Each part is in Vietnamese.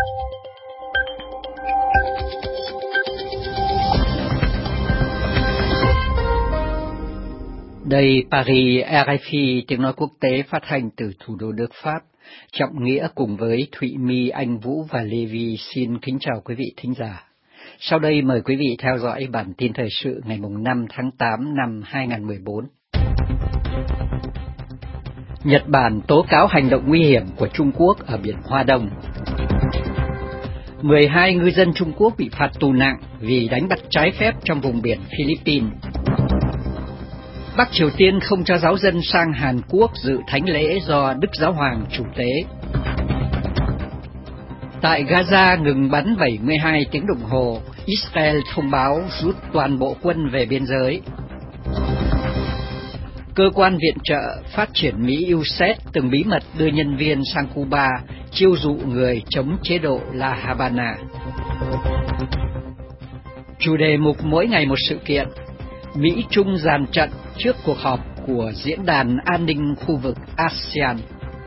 Đây Paris, RFI, tiếng nói quốc tế phát thanh từ thủ đô nước Pháp. Trọng Nghĩa cùng với Thụy My, Anh Vũ và Lê Vi xin kính chào quý vị thính giả. Sau đây mời quý vị theo dõi bản tin thời sự ngày 5 tháng 8 năm 2014. Nhật Bản tố cáo hành động nguy hiểm của Trung Quốc ở biển Hoa Đông. 12 ngư dân Trung Quốc bị phạt tù nặng vì đánh bắt trái phép trong vùng biển Philippines. Bắc Triều Tiên không cho giáo dân sang Hàn Quốc dự thánh lễ do Đức Giáo Hoàng chủ tế. Tại Gaza ngừng bắn 72 tiếng đồng hồ, Israel thông báo rút toàn bộ quân về biên giới. Cơ quan viện trợ phát triển Mỹ USAID từng bí mật đưa nhân viên sang Cuba, chiêu dụ người chống chế độ La Habana. Chủ đề mục mỗi ngày một sự kiện. Mỹ-Trung dàn trận trước cuộc họp của Diễn đàn An ninh khu vực ASEAN.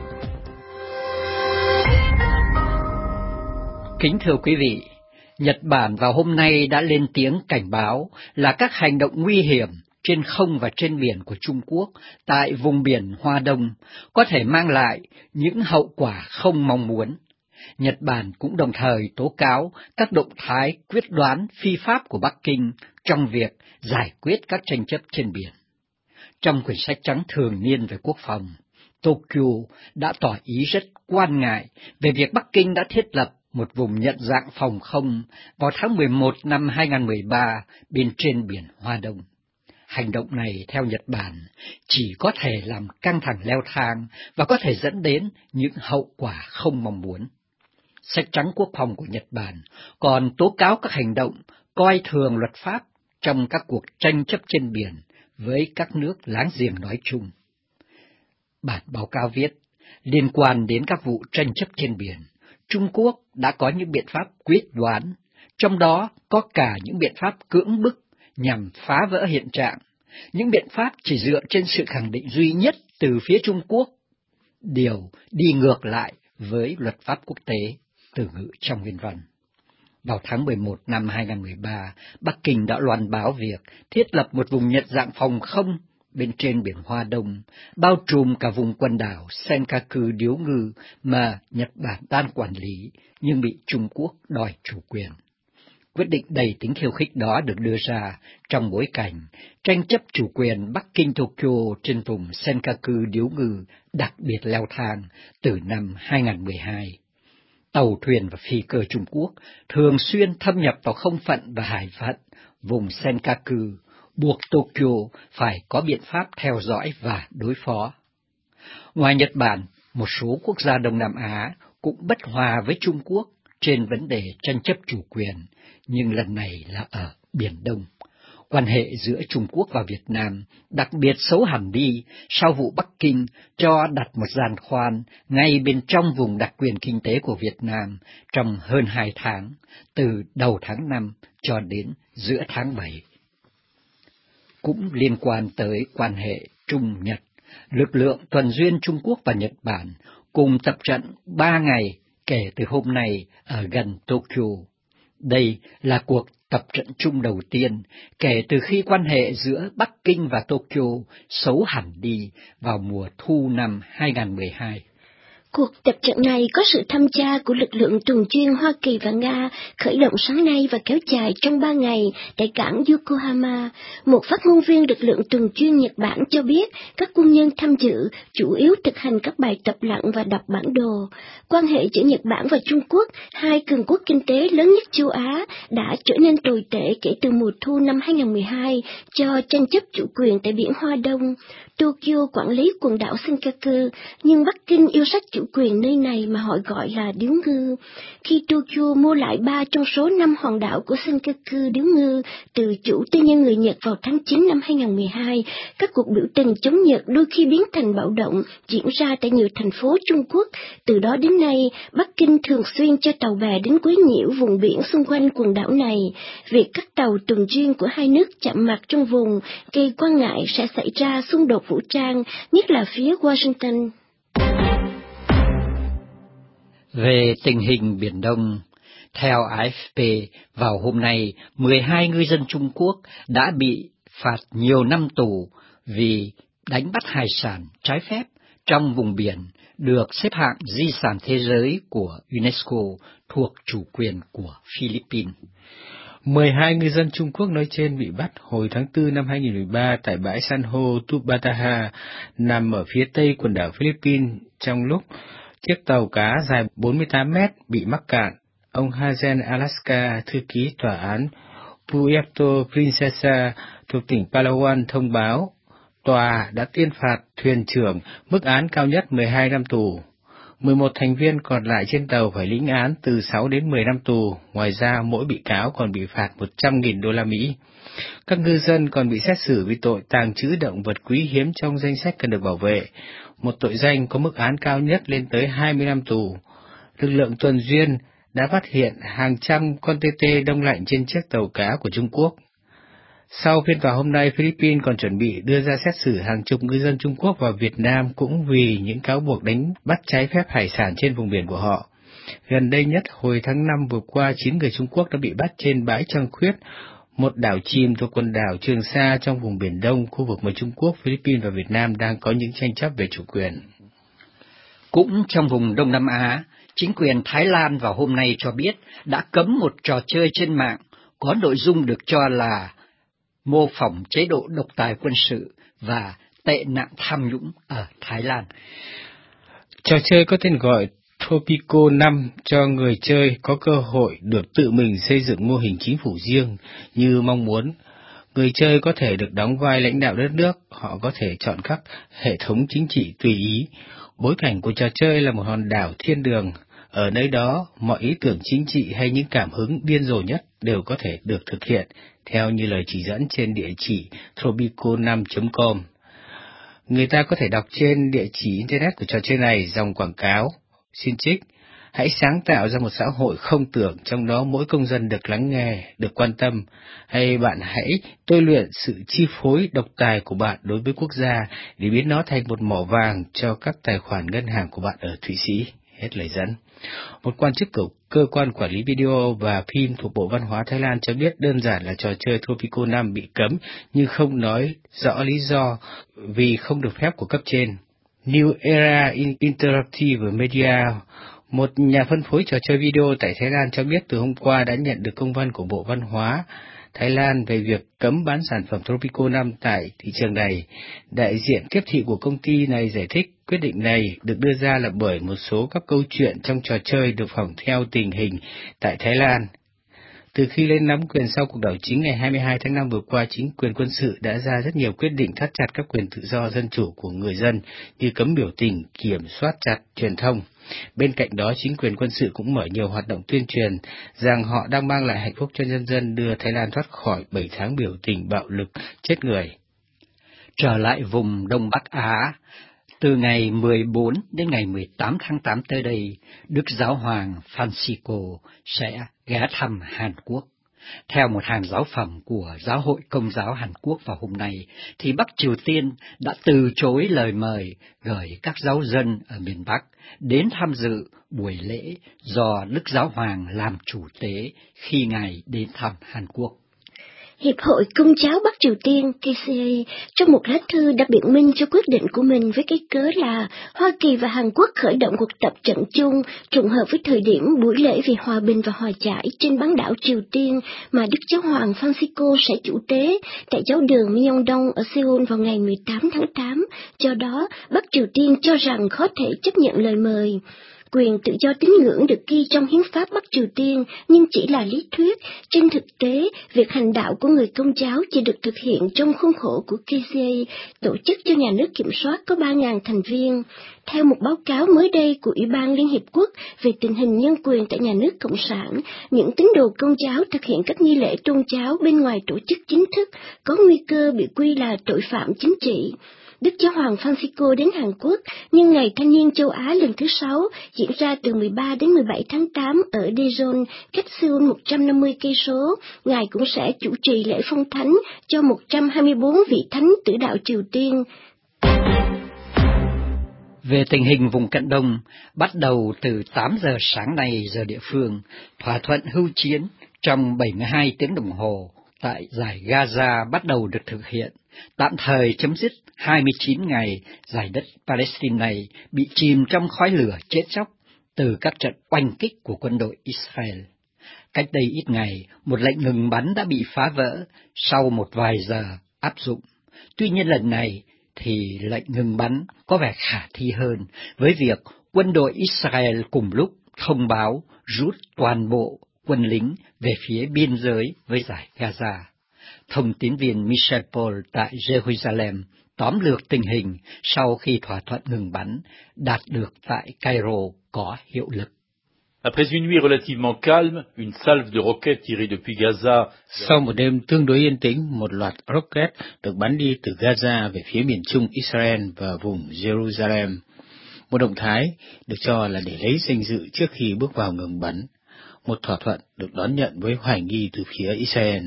Kính thưa quý vị, Nhật Bản vào hôm nay đã lên tiếng cảnh báo là các hành động nguy hiểm trên không và trên biển của Trung Quốc tại vùng biển Hoa Đông có thể mang lại những hậu quả không mong muốn. Nhật Bản cũng đồng thời tố cáo các động thái quyết đoán phi pháp của Bắc Kinh trong việc giải quyết các tranh chấp trên biển. Trong quyển sách trắng thường niên về quốc phòng, Tokyo đã tỏ ý rất quan ngại về việc Bắc Kinh đã thiết lập một vùng nhận dạng phòng không vào tháng 11 năm 2013 bên trên biển Hoa Đông. Hành động này, theo Nhật Bản, chỉ có thể làm căng thẳng leo thang và có thể dẫn đến những hậu quả không mong muốn. Sách trắng quốc phòng của Nhật Bản còn tố cáo các hành động coi thường luật pháp trong các cuộc tranh chấp trên biển với các nước láng giềng nói chung. Bản báo cáo viết, liên quan đến các vụ tranh chấp trên biển, Trung Quốc đã có những biện pháp quyết đoán, trong đó có cả những biện pháp cưỡng bức nhằm phá vỡ hiện trạng, những biện pháp chỉ dựa trên sự khẳng định duy nhất từ phía Trung Quốc, điều đi ngược lại với luật pháp quốc tế, từ ngữ trong nguyên văn. Vào tháng 11 năm 2013, Bắc Kinh đã loan báo việc thiết lập một vùng nhận dạng phòng không bên trên biển Hoa Đông, bao trùm cả vùng quần đảo Senkaku Điếu Ngư mà Nhật Bản đang quản lý, nhưng bị Trung Quốc đòi chủ quyền. Quyết định đầy tính khiêu khích đó được đưa ra trong bối cảnh tranh chấp chủ quyền Bắc Kinh-Tokyo trên vùng Senkaku Điếu Ngư đặc biệt leo thang từ năm 2012. Tàu thuyền và phi cơ Trung Quốc thường xuyên thâm nhập vào không phận và hải phận vùng Senkaku, buộc Tokyo phải có biện pháp theo dõi và đối phó. Ngoài Nhật Bản, một số quốc gia Đông Nam Á cũng bất hòa với Trung Quốc trên vấn đề tranh chấp chủ quyền, nhưng lần này là ở Biển Đông. Quan hệ giữa Trung Quốc và Việt Nam đặc biệt xấu hẳn đi sau vụ Bắc Kinh cho đặt một giàn khoan ngay bên trong vùng đặc quyền kinh tế của Việt Nam trong hơn 2 tháng, từ đầu tháng 5 cho đến giữa tháng 7. Cũng liên quan tới quan hệ Trung-Nhật, lực lượng tuần duyên Trung Quốc và Nhật Bản cùng tập trận 3 ngày kể từ hôm nay ở gần Tokyo. Đây là cuộc tập trận chung đầu tiên kể từ khi quan hệ giữa Bắc Kinh và Tokyo xấu hẳn đi vào mùa thu năm 2012. Cuộc tập trận này có sự tham gia của lực lượng tuần duyên Hoa Kỳ và Nga, khởi động sáng nay và kéo dài trong 3 ngày tại cảng Yokohama. Một phát ngôn viên lực lượng tuần duyên Nhật Bản cho biết các quân nhân tham dự chủ yếu thực hành các bài tập lặn và đọc bản đồ. Quan hệ giữa Nhật Bản và Trung Quốc, hai cường quốc kinh tế lớn nhất châu Á, đã trở nên tồi tệ kể từ mùa thu năm 2012 do tranh chấp chủ quyền tại biển Hoa Đông. Tokyo quản lý quần đảo Senkaku, nhưng Bắc Kinh yêu sách chủ quyền nơi này mà họ gọi là Điếu Ngư. Khi Tokyo mua lại 3 trong số 5 hòn đảo của Senkaku Điếu Ngư từ chủ tư nhân người Nhật vào tháng 9 năm 2012, các cuộc biểu tình chống Nhật đôi khi biến thành bạo động diễn ra tại nhiều thành phố Trung Quốc. Từ đó đến nay, Bắc Kinh thường xuyên cho tàu bè đến quấy nhiễu vùng biển xung quanh quần đảo này. Việc các tàu tuần duyên của hai nước chạm mặt trong vùng gây quan ngại sẽ xảy ra xung đột vũ trang, nhất là phía Washington. Về tình hình Biển Đông, theo AFP, vào hôm nay, 12 ngư dân Trung Quốc đã bị phạt nhiều năm tù vì đánh bắt hải sản trái phép trong vùng biển được xếp hạng di sản thế giới của UNESCO thuộc chủ quyền của Philippines. 12 ngư dân Trung Quốc nói trên bị bắt hồi tháng 4 năm 2013 tại bãi san hô Tubataha, nằm ở phía tây quần đảo Philippines, trong lúc chiếc tàu cá dài 48 mét bị mắc cạn. Ông Hazen Alaska, thư ký tòa án Puerto Princesa thuộc tỉnh Palawan thông báo, tòa đã tuyên phạt thuyền trưởng mức án cao nhất 12 năm tù. 11 thành viên còn lại trên tàu phải lĩnh án từ 6 đến 10 năm tù, ngoài ra mỗi bị cáo còn bị phạt 100.000 đô la Mỹ. Các ngư dân còn bị xét xử vì tội tàng trữ động vật quý hiếm trong danh sách cần được bảo vệ, một tội danh có mức án cao nhất lên tới 20 năm tù. Lực lượng tuần duyên đã phát hiện hàng trăm con tê tê đông lạnh trên chiếc tàu cá của Trung Quốc. Sau phiên tòa hôm nay, Philippines còn chuẩn bị đưa ra xét xử hàng chục ngư dân Trung Quốc và Việt Nam cũng vì những cáo buộc đánh bắt trái phép hải sản trên vùng biển của họ. Gần đây nhất, hồi tháng 5 vừa qua, 9 người Trung Quốc đã bị bắt trên bãi Trăng Khuyết, một đảo chìm thuộc quần đảo Trường Sa trong vùng Biển Đông, khu vực mà Trung Quốc, Philippines và Việt Nam đang có những tranh chấp về chủ quyền. Cũng trong vùng Đông Nam Á, chính quyền Thái Lan vào hôm nay cho biết đã cấm một trò chơi trên mạng có nội dung được cho là mô phỏng chế độ độc tài quân sự và tệ nạn tham nhũng ở Thái Lan. Trò chơi có tên gọi Tropico 5 cho người chơi có cơ hội được tự mình xây dựng mô hình chính phủ riêng như mong muốn. Người chơi có thể được đóng vai lãnh đạo đất nước, họ có thể chọn các hệ thống chính trị tùy ý. Bối cảnh của trò chơi là một hòn đảo thiên đường. Ở nơi đó, mọi ý tưởng chính trị hay những cảm hứng điên rồ nhất đều có thể được thực hiện, theo như lời chỉ dẫn trên địa chỉ tropico5.com. Người ta có thể đọc trên địa chỉ Internet của trò chơi này dòng quảng cáo. Xin trích: hãy sáng tạo ra một xã hội không tưởng, trong đó mỗi công dân được lắng nghe, được quan tâm. Hay bạn hãy tôi luyện sự chi phối độc tài của bạn đối với quốc gia để biến nó thành một mỏ vàng cho các tài khoản ngân hàng của bạn ở Thụy Sĩ. Hết lời dẫn. Một quan chức của cơ quan quản lý video và phim thuộc Bộ Văn hóa Thái Lan cho biết đơn giản là trò chơi Tropico 5 bị cấm, nhưng không nói rõ lý do vì không được phép của cấp trên. New Era Interactive Media, một nhà phân phối trò chơi video tại Thái Lan cho biết từ hôm qua đã nhận được công văn của Bộ Văn hóa Thái Lan về việc cấm bán sản phẩm Tropico 5 tại thị trường này. Đại diện tiếp thị của công ty này giải thích quyết định này được đưa ra là bởi một số các câu chuyện trong trò chơi được phỏng theo tình hình tại Thái Lan. Từ khi lên nắm quyền sau cuộc đảo chính ngày 22 tháng 5 vừa qua, chính quyền quân sự đã ra rất nhiều quyết định thắt chặt các quyền tự do dân chủ của người dân như cấm biểu tình, kiểm soát chặt truyền thông. Bên cạnh đó, chính quyền quân sự cũng mở nhiều hoạt động tuyên truyền rằng họ đang mang lại hạnh phúc cho nhân dân, đưa Thái Lan thoát khỏi 7 tháng biểu tình bạo lực chết người. Trở lại vùng Đông Bắc Á, từ ngày 14 đến ngày 18 tháng 8 tới đây, Đức Giáo hoàng Francisco sẽ ghé thăm Hàn Quốc. Theo một hàng giáo phẩm của Giáo hội Công giáo Hàn Quốc vào hôm nay, thì Bắc Triều Tiên đã từ chối lời mời gửi các giáo dân ở miền Bắc đến tham dự buổi lễ do Đức Giáo hoàng làm chủ tế khi Ngài đến thăm Hàn Quốc. Hiệp hội Công giáo Bắc Triều Tiên KCA trong một lá thư đã biện minh cho quyết định của mình với cái cớ là Hoa Kỳ và Hàn Quốc khởi động cuộc tập trận chung trùng hợp với thời điểm buổi lễ vì hòa bình và hòa giải trên bán đảo Triều Tiên mà Đức Giáo hoàng Francisco sẽ chủ tế tại giáo đường Myeongdong ở Seoul vào ngày 18 tháng 8. Do đó, Bắc Triều Tiên cho rằng khó thể chấp nhận lời mời. Quyền tự do tín ngưỡng được ghi trong hiến pháp Bắc Triều Tiên nhưng chỉ là lý thuyết. Trên thực tế, việc hành đạo của người Công giáo chỉ được thực hiện trong khuôn khổ của KCA, tổ chức cho nhà nước kiểm soát có 3.000 thành viên. Theo một báo cáo mới đây của Ủy ban Liên Hiệp Quốc về tình hình nhân quyền tại nhà nước Cộng sản, những tín đồ Công giáo thực hiện các nghi lễ tôn giáo bên ngoài tổ chức chính thức có nguy cơ bị quy là tội phạm chính trị. Đức Giáo hoàng Francisco đến Hàn Quốc nhân ngày Thanh niên châu Á lần thứ 6 diễn ra từ 13 đến 17 tháng 8 ở Daejeon, cách Seoul 150 cây số. Ngài cũng sẽ chủ trì lễ phong thánh cho 124 vị thánh tử đạo Triều Tiên. Về tình hình vùng Cận Đông, bắt đầu từ 8 giờ sáng nay giờ địa phương, thỏa thuận hưu chiến trong 72 tiếng đồng hồ tại dải Gaza bắt đầu được thực hiện, tạm thời chấm dứt 29 ngày dải đất Palestine này bị chìm trong khói lửa chết chóc từ các trận oanh kích của quân đội Israel. Cách đây ít ngày, một lệnh ngừng bắn đã bị phá vỡ sau một vài giờ áp dụng. Tuy nhiên lần này thì lệnh ngừng bắn có vẻ khả thi hơn với việc quân đội Israel cùng lúc thông báo rút toàn bộ quân lính về phía biên giới với dải Gaza. Thông tín viên Michel Paul tại Jerusalem tóm lược tình hình sau khi thỏa thuận ngừng bắn đạt được tại Cairo có hiệu lực. Après une nuit relativement calme, une salve de roquettes tirée depuis Gaza. Sau một đêm tương đối yên tĩnh, một loạt rocket được bắn đi từ Gaza về phía miền trung Israel và vùng Jerusalem. Một động thái được cho là để lấy danh dự trước khi bước vào ngừng bắn. Một thỏa thuận được đón nhận với hoài nghi từ phía Israel.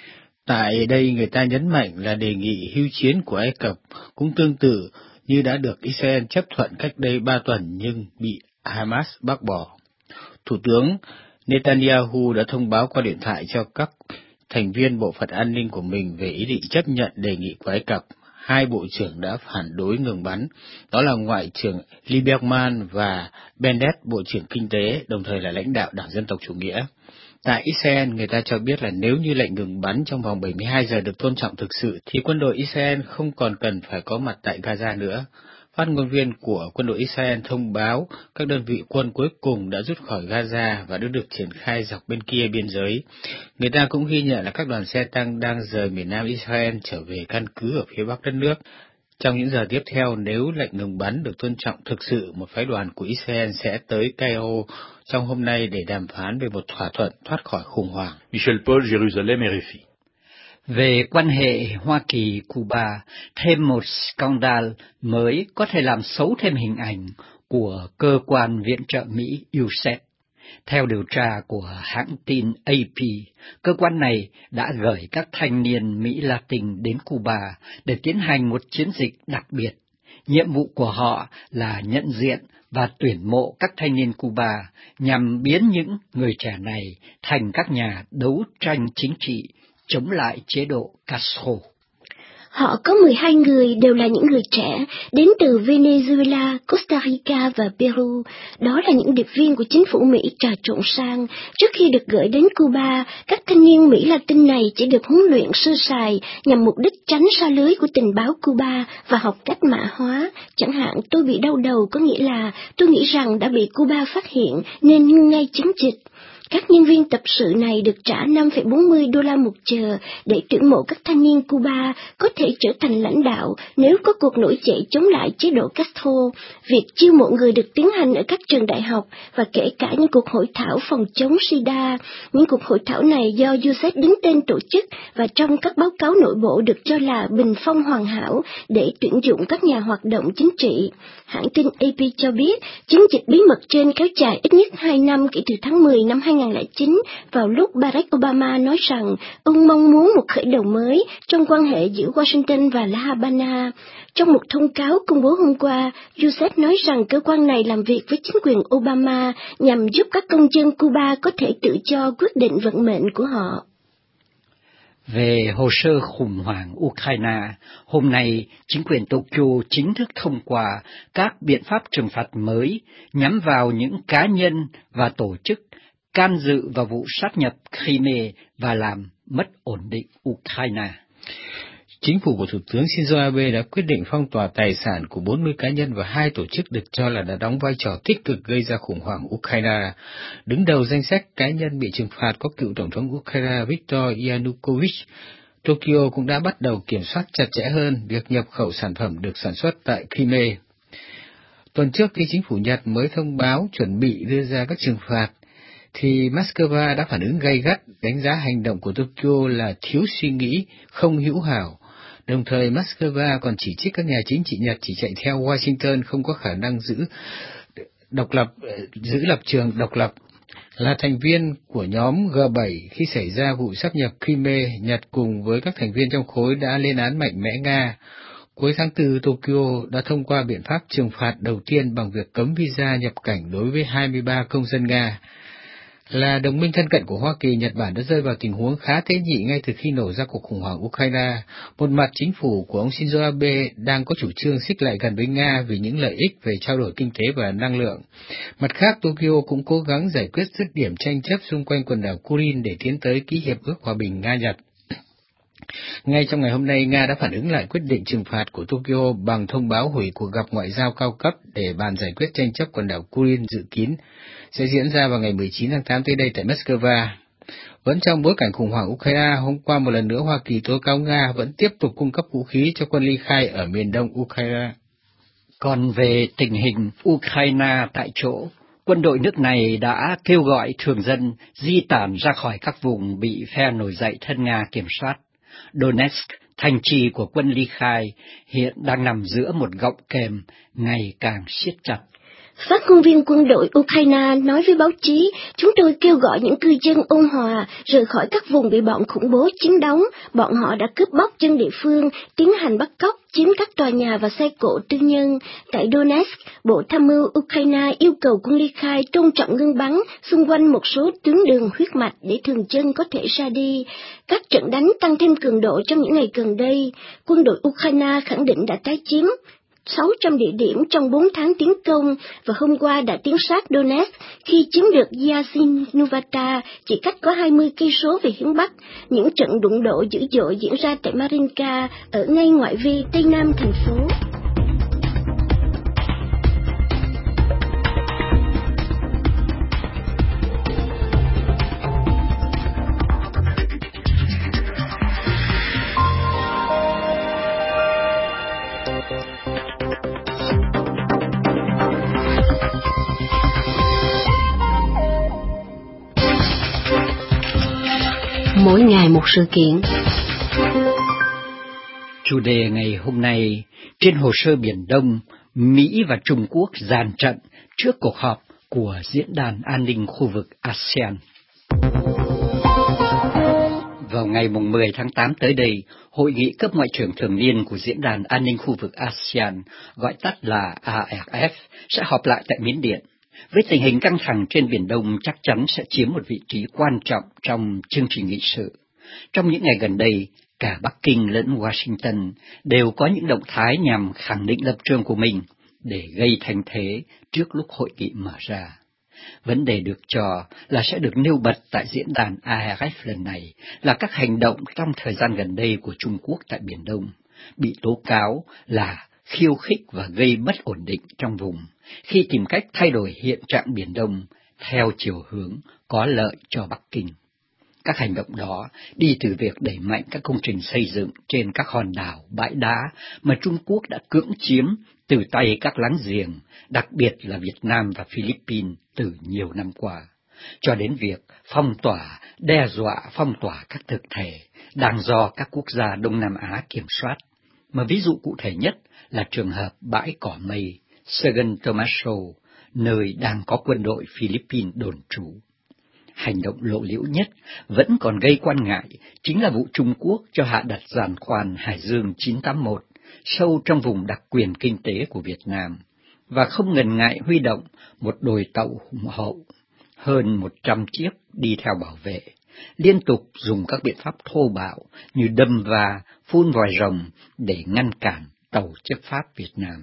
Tại đây người ta nhấn mạnh là đề nghị hưu chiến của Ai Cập cũng tương tự như đã được Israel chấp thuận cách đây 3 tuần nhưng bị Hamas bác bỏ. Thủ tướng Netanyahu đã thông báo qua điện thoại cho các thành viên bộ phận an ninh của mình về ý định chấp nhận đề nghị của Ai Cập. Hai bộ trưởng đã phản đối ngừng bắn, đó là Ngoại trưởng Lieberman và Bennett, Bộ trưởng Kinh tế, đồng thời là lãnh đạo Đảng Dân tộc Chủ nghĩa. Tại Israel, người ta cho biết là nếu như lệnh ngừng bắn trong vòng 72 giờ được tôn trọng thực sự, thì quân đội Israel không còn cần phải có mặt tại Gaza nữa. Phát ngôn viên của quân đội Israel thông báo các đơn vị quân cuối cùng đã rút khỏi Gaza và đã được triển khai dọc bên kia biên giới. Người ta cũng ghi nhận là các đoàn xe tăng đang rời miền nam Israel trở về căn cứ ở phía bắc đất nước. Trong những giờ tiếp theo, nếu lệnh ngừng bắn được tôn trọng thực sự, một phái đoàn của Israel sẽ tới Cairo trong hôm nay để đàm phán về một thỏa thuận thoát khỏi khủng hoảng. Michel Paul, Jérusalem, RFI. Về quan hệ Hoa Kỳ-Cuba, thêm một scandal mới có thể làm xấu thêm hình ảnh của cơ quan viện trợ Mỹ USAID. Theo điều tra của hãng tin AP, cơ quan này đã gửi các thanh niên Mỹ Latin đến Cuba để tiến hành một chiến dịch đặc biệt. Nhiệm vụ của họ là nhận diện và tuyển mộ các thanh niên Cuba nhằm biến những người trẻ này thành các nhà đấu tranh chính trị chống lại chế độ Castro. Họ có 12 người đều là những người trẻ, đến từ Venezuela, Costa Rica và Peru. Đó là những điệp viên của chính phủ Mỹ trà trộn sang. Trước khi được gửi đến Cuba, các thanh niên Mỹ Latin này chỉ được huấn luyện sơ sài nhằm mục đích tránh sa lưới của tình báo Cuba và học cách mã hóa. Chẳng hạn, tôi bị đau đầu có nghĩa là tôi nghĩ rằng đã bị Cuba phát hiện nên ngưng ngay chiến dịch. Các nhân viên tập sự này được trả $5.40 một giờ để tuyển mộ các thanh niên Cuba có thể trở thành lãnh đạo nếu có cuộc nổi dậy chống lại chế độ Castro. Việc chiêu mộ người được tiến hành ở các trường đại học và kể cả những cuộc hội thảo phòng chống SIDA. Những cuộc hội thảo này do USAID đứng tên tổ chức và trong các báo cáo nội bộ được cho là bình phong hoàn hảo để tuyển dụng các nhà hoạt động chính trị. Hãng tin AP cho biết chiến dịch bí mật trên kéo dài ít nhất 2 năm kể từ tháng 10 năm 2009, vào lúc Barack Obama nói rằng ông mong muốn một khởi đầu mới trong quan hệ giữa Washington và La Habana. Trong một thông cáo công bố hôm qua, USAID nói rằng cơ quan này làm việc với chính quyền Obama nhằm giúp các công dân Cuba có thể tự do quyết định vận mệnh của họ. Về hồ sơ khủng hoảng Ukraine, hôm nay chính quyền Tokyo chính thức thông qua các biện pháp trừng phạt mới nhắm vào những cá nhân và tổ chức can dự vào vụ sát nhập Crimea và làm mất ổn định Ukraine. Chính phủ của Thủ tướng Shinzo Abe đã quyết định phong tỏa tài sản của 40 cá nhân và 2 tổ chức được cho là đã đóng vai trò tích cực gây ra khủng hoảng Ukraine. Đứng đầu danh sách cá nhân bị trừng phạt có cựu Tổng thống Ukraine Viktor Yanukovych. Tokyo cũng đã bắt đầu kiểm soát chặt chẽ hơn việc nhập khẩu sản phẩm được sản xuất tại Crimea. Tuần trước khi chính phủ Nhật mới thông báo chuẩn bị đưa ra các trừng phạt, thì Moscow đã phản ứng gay gắt, đánh giá hành động của Tokyo là thiếu suy nghĩ, không hữu hảo. Đồng thời Moscow còn chỉ trích các nhà chính trị Nhật chỉ chạy theo Washington không có khả năng giữ lập trường độc lập. Là thành viên của nhóm G7 khi xảy ra vụ sáp nhập Crimea, Nhật cùng với các thành viên trong khối đã lên án mạnh mẽ Nga. Cuối tháng 4, Tokyo đã thông qua biện pháp trừng phạt đầu tiên bằng việc cấm visa nhập cảnh đối với 23 công dân Nga. Là đồng minh thân cận của Hoa Kỳ, Nhật Bản đã rơi vào tình huống khá tế nhị ngay từ khi nổ ra cuộc khủng hoảng Ukraine. Một mặt, chính phủ của ông Shinzo Abe đang có chủ trương xích lại gần với Nga vì những lợi ích về trao đổi kinh tế và năng lượng. Mặt khác, Tokyo cũng cố gắng giải quyết dứt điểm tranh chấp xung quanh quần đảo Kurin để tiến tới ký hiệp ước hòa bình Nga-Nhật. Ngay trong ngày hôm nay, Nga đã phản ứng lại quyết định trừng phạt của Tokyo bằng thông báo hủy cuộc gặp ngoại giao cao cấp để bàn giải quyết tranh chấp quần đảo Kurin dự kiến sẽ diễn ra vào ngày 19 tháng 8 tới đây tại Moscow. Vẫn trong bối cảnh khủng hoảng Ukraine, hôm qua một lần nữa Hoa Kỳ tố cáo Nga vẫn tiếp tục cung cấp vũ khí cho quân ly khai ở miền đông Ukraine. Còn về tình hình Ukraine tại chỗ, quân đội nước này đã kêu gọi thường dân di tản ra khỏi các vùng bị phe nổi dậy thân Nga kiểm soát. Donetsk, thành trì của quân ly khai, hiện đang nằm giữa một gọng kềm ngày càng siết chặt. Phát ngôn viên quân đội Ukraine nói với báo chí, chúng tôi kêu gọi những cư dân ôn hòa rời khỏi các vùng bị bọn khủng bố chiếm đóng. Bọn họ đã cướp bóc dân địa phương, tiến hành bắt cóc, chiếm các tòa nhà và xe cộ tư nhân. Tại Donetsk, Bộ Tham mưu Ukraine yêu cầu quân ly khai tôn trọng ngưng bắn xung quanh một số tuyến đường huyết mạch để thường dân có thể ra đi. Các trận đánh tăng thêm cường độ trong những ngày gần đây. Quân đội Ukraine khẳng định đã tái chiếm 600 địa điểm trong 4 tháng tiến công và hôm qua đã tiến sát Donetsk khi chiếm được Yazinovata chỉ cách có 20 cây số về hướng bắc. Những trận đụng độ dữ dội diễn ra tại Marinka ở ngay ngoại vi tây nam thành phố. Mỗi ngày một sự kiện. Chủ đề ngày hôm nay, trên hồ sơ Biển Đông, Mỹ và Trung Quốc dàn trận trước cuộc họp của Diễn đàn An ninh khu vực ASEAN. Vào ngày 10 tháng 8 tới đây, Hội nghị cấp ngoại trưởng thường niên của Diễn đàn An ninh khu vực ASEAN, gọi tắt là ARF, sẽ họp lại tại Miến Điện. Với tình hình căng thẳng trên Biển Đông chắc chắn sẽ chiếm một vị trí quan trọng trong chương trình nghị sự. Trong những ngày gần đây, cả Bắc Kinh lẫn Washington đều có những động thái nhằm khẳng định lập trường của mình để gây thành thế trước lúc hội nghị mở ra. Vấn đề được cho là sẽ được nêu bật tại diễn đàn ARF lần này là các hành động trong thời gian gần đây của Trung Quốc tại Biển Đông, bị tố cáo là khiêu khích và gây bất ổn định trong vùng, khi tìm cách thay đổi hiện trạng Biển Đông theo chiều hướng có lợi cho Bắc Kinh. Các hành động đó đi từ việc đẩy mạnh các công trình xây dựng trên các hòn đảo, bãi đá mà Trung Quốc đã cưỡng chiếm từ tay các láng giềng, đặc biệt là Việt Nam và Philippines từ nhiều năm qua, cho đến việc phong tỏa, đe dọa phong tỏa các thực thể đang do các quốc gia Đông Nam Á kiểm soát. Mà ví dụ cụ thể nhất là trường hợp bãi cỏ mây Second Tomaso, nơi đang có quân đội Philippines đồn trú. Hành động lộ liễu nhất vẫn còn gây quan ngại chính là vụ Trung Quốc cho hạ đặt giàn khoan Hải Dương 981 sâu trong vùng đặc quyền kinh tế của Việt Nam và không ngần ngại huy động một đội tàu hùng hậu, hơn 100 chiếc đi theo bảo vệ, liên tục dùng các biện pháp thô bạo như đâm va, phun vòi rồng để ngăn cản tàu chấp pháp Việt Nam.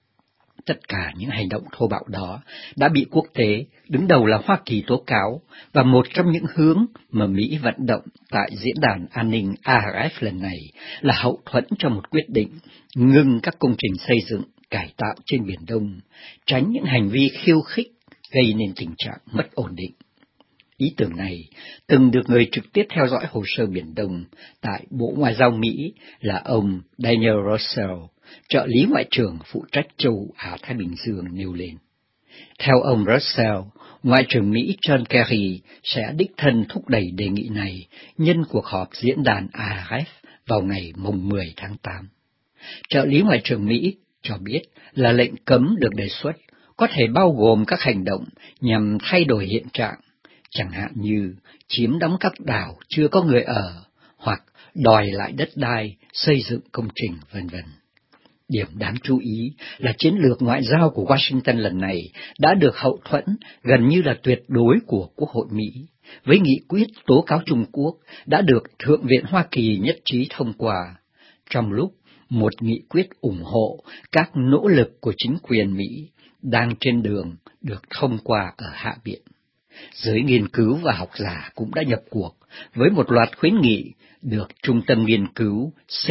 Tất cả những hành động thô bạo đó đã bị quốc tế, đứng đầu là Hoa Kỳ tố cáo, và một trong những hướng mà Mỹ vận động tại Diễn đàn An ninh ARF lần này là hậu thuẫn cho một quyết định ngừng các công trình xây dựng, cải tạo trên Biển Đông, tránh những hành vi khiêu khích gây nên tình trạng mất ổn định. Ý tưởng này từng được người trực tiếp theo dõi hồ sơ Biển Đông tại Bộ Ngoại giao Mỹ là ông Daniel Russell, trợ lý ngoại trưởng phụ trách châu Á-Thái Bình Dương nêu lên. Theo ông Russell, Ngoại trưởng Mỹ John Kerry sẽ đích thân thúc đẩy đề nghị này nhân cuộc họp diễn đàn ARF vào ngày 10 tháng 8. Trợ lý Ngoại trưởng Mỹ cho biết là lệnh cấm được đề xuất có thể bao gồm các hành động nhằm thay đổi hiện trạng, chẳng hạn như chiếm đóng các đảo chưa có người ở, hoặc đòi lại đất đai, xây dựng công trình, v.v. Điểm đáng chú ý là chiến lược ngoại giao của Washington lần này đã được hậu thuẫn gần như là tuyệt đối của Quốc hội Mỹ, với nghị quyết tố cáo Trung Quốc đã được Thượng viện Hoa Kỳ nhất trí thông qua, trong lúc một nghị quyết ủng hộ các nỗ lực của chính quyền Mỹ đang trên đường được thông qua ở Hạ viện. Giới nghiên cứu và học giả cũng đã nhập cuộc với một loạt khuyến nghị được Trung tâm Nghiên cứu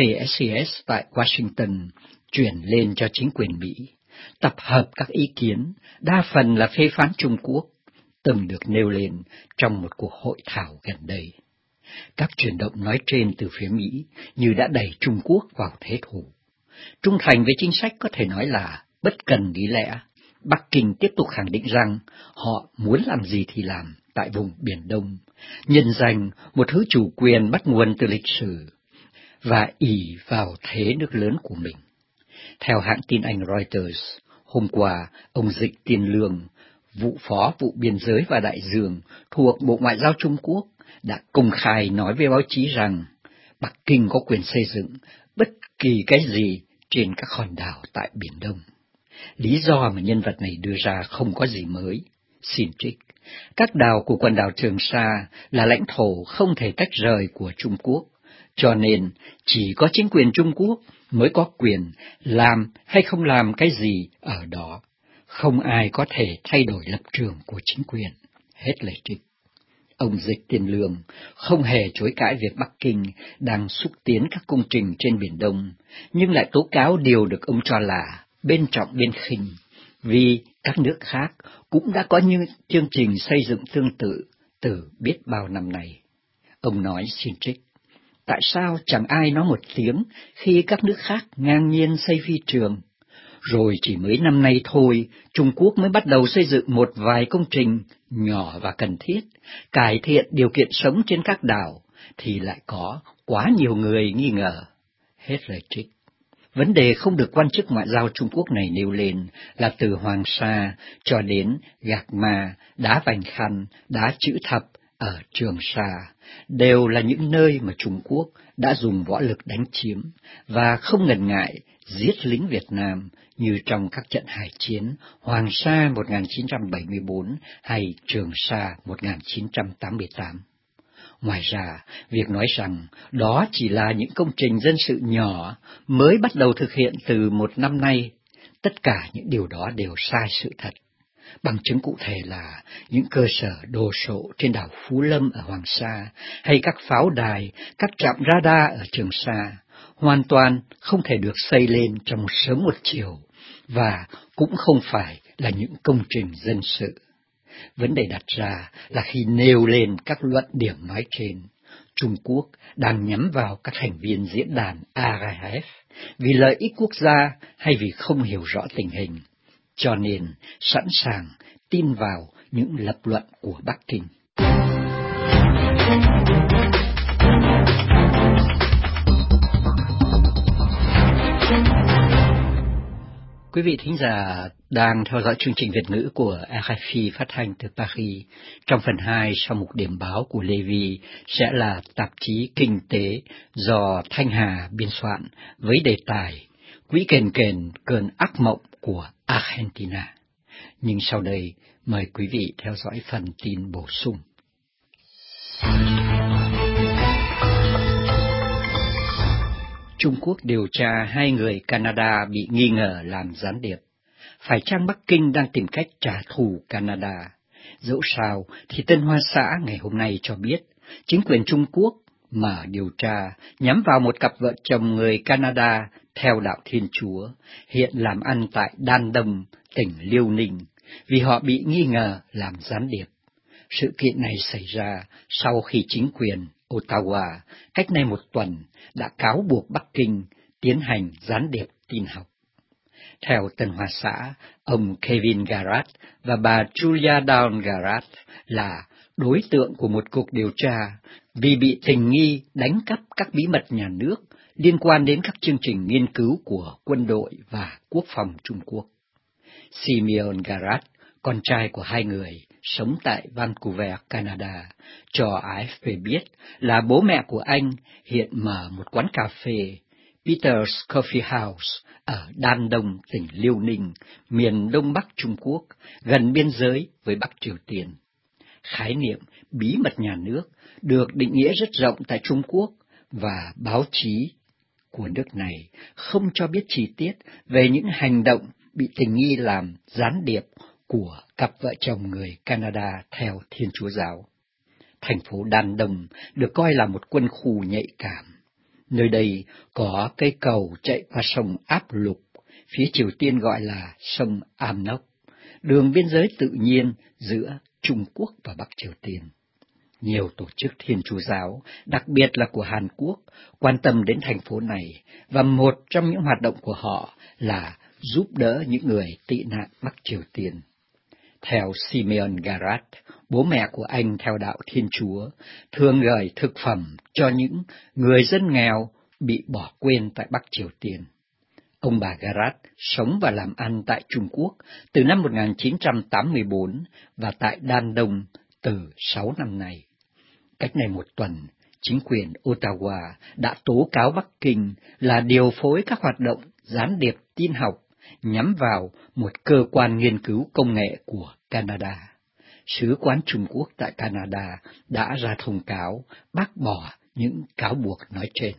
CSIS tại Washington chuyển lên cho chính quyền Mỹ, tập hợp các ý kiến, đa phần là phê phán Trung Quốc, từng được nêu lên trong một cuộc hội thảo gần đây. Các chuyển động nói trên từ phía Mỹ như đã đẩy Trung Quốc vào thế thủ. Trung thành với chính sách có thể nói là bất cần lý lẽ. Bắc Kinh tiếp tục khẳng định rằng họ muốn làm gì thì làm tại vùng Biển Đông, nhân danh một thứ chủ quyền bắt nguồn từ lịch sử, và ỷ vào thế nước lớn của mình. Theo hãng tin Anh Reuters, hôm qua, ông Dịch Tiên Lương, vụ phó vụ biên giới và đại dương thuộc Bộ Ngoại giao Trung Quốc, đã công khai nói với báo chí rằng Bắc Kinh có quyền xây dựng bất kỳ cái gì trên các hòn đảo tại Biển Đông. Lý do mà nhân vật này đưa ra không có gì mới. Xin trích, các đảo của quần đảo Trường Sa là lãnh thổ không thể tách rời của Trung Quốc, cho nên chỉ có chính quyền Trung Quốc mới có quyền làm hay không làm cái gì ở đó. Không ai có thể thay đổi lập trường của chính quyền. Hết lời trích. Ông Dịch Tiên Lương không hề chối cãi việc Bắc Kinh đang xúc tiến các công trình trên Biển Đông, nhưng lại tố cáo điều được ông cho là bên trọng bên khinh, vì các nước khác cũng đã có những chương trình xây dựng tương tự từ biết bao năm nay. Ông nói xin trích, tại sao chẳng ai nói một tiếng khi các nước khác ngang nhiên xây phi trường? Rồi chỉ mới năm nay thôi, Trung Quốc mới bắt đầu xây dựng một vài công trình nhỏ và cần thiết, cải thiện điều kiện sống trên các đảo, thì lại có quá nhiều người nghi ngờ. Hết lời trích. Vấn đề không được quan chức ngoại giao Trung Quốc này nêu lên là từ Hoàng Sa cho đến Gạc Ma, đá Vành Khăn, đá Chữ Thập ở Trường Sa, đều là những nơi mà Trung Quốc đã dùng võ lực đánh chiếm và không ngần ngại giết lính Việt Nam như trong các trận hải chiến Hoàng Sa 1974 hay Trường Sa 1988. Ngoài ra, việc nói rằng đó chỉ là những công trình dân sự nhỏ mới bắt đầu thực hiện từ một năm nay, tất cả những điều đó đều sai sự thật. Bằng chứng cụ thể là những cơ sở đồ sộ trên đảo Phú Lâm ở Hoàng Sa, hay các pháo đài, các trạm radar ở Trường Sa, hoàn toàn không thể được xây lên trong một sớm một chiều, và cũng không phải là những công trình dân sự. Vấn đề đặt ra là khi nêu lên các luận điểm nói trên, Trung Quốc đang nhắm vào các thành viên diễn đàn ARF vì lợi ích quốc gia hay vì không hiểu rõ tình hình, cho nên sẵn sàng tin vào những lập luận của Bắc Kinh. Quý vị thính giả đang theo dõi chương trình Việt ngữ của RFI phát thanh từ Paris. Trong phần 2 sau mục điểm báo của Lê Vi sẽ là tạp chí Kinh tế do Thanh Hà biên soạn với đề tài Quỹ kền kền cơn ác mộng của Argentina. Nhưng sau đây mời quý vị theo dõi phần tin bổ sung. Trung Quốc điều tra 2 người Canada bị nghi ngờ làm gián điệp. Phải chăng Bắc Kinh đang tìm cách trả thù Canada? Dẫu sao thì Tân Hoa Xã ngày hôm nay cho biết, chính quyền Trung Quốc mở điều tra nhắm vào một cặp vợ chồng người Canada theo đạo Thiên Chúa, hiện làm ăn tại Đan Đông, tỉnh Liêu Ninh, vì họ bị nghi ngờ làm gián điệp. Sự kiện này xảy ra sau khi chính quyền Ottawa cách nay một tuần đã cáo buộc Bắc Kinh tiến hành gián điệp tin học. Theo Tân Hoa Xã, ông Kevin Garratt và bà Julia Dawn Garratt là đối tượng của một cuộc điều tra vì bị tình nghi đánh cắp các bí mật nhà nước liên quan đến các chương trình nghiên cứu của quân đội và quốc phòng Trung Quốc. Simeon Garratt, con trai của 2 người, sống tại Vancouver, Canada, cho AFP biết là bố mẹ của anh hiện mở một quán cà phê Peter's Coffee House ở Đan Đông, tỉnh Liêu Ninh, miền Đông Bắc Trung Quốc, gần biên giới với Bắc Triều Tiên. Khái niệm bí mật nhà nước được định nghĩa rất rộng tại Trung Quốc và báo chí của nước này không cho biết chi tiết về những hành động bị tình nghi làm gián điệp của cặp vợ chồng người Canada theo Thiên Chúa giáo. Thành phố Đan Đông được coi là một quân khu nhạy cảm. Nơi đây có cây cầu chạy qua sông Áp Lục, phía Triều Tiên gọi là sông Am Nốc, đường biên giới tự nhiên giữa Trung Quốc và Bắc Triều Tiên. Nhiều tổ chức Thiên Chúa giáo, đặc biệt là của Hàn Quốc, quan tâm đến thành phố này, và một trong những hoạt động của họ là giúp đỡ những người tị nạn Bắc Triều Tiên. Theo Simeon Garat, bố mẹ của anh theo đạo Thiên Chúa, thường gửi thực phẩm cho những người dân nghèo bị bỏ quên tại Bắc Triều Tiên. Ông bà Garat sống và làm ăn tại Trung Quốc từ năm 1984 và tại Đan Đông từ 6 năm nay. Cách này một tuần, chính quyền Ottawa đã tố cáo Bắc Kinh là điều phối các hoạt động gián điệp tin học nhắm vào một cơ quan nghiên cứu công nghệ của Canada. Sứ quán Trung Quốc tại Canada đã ra thông cáo bác bỏ những cáo buộc nói trên.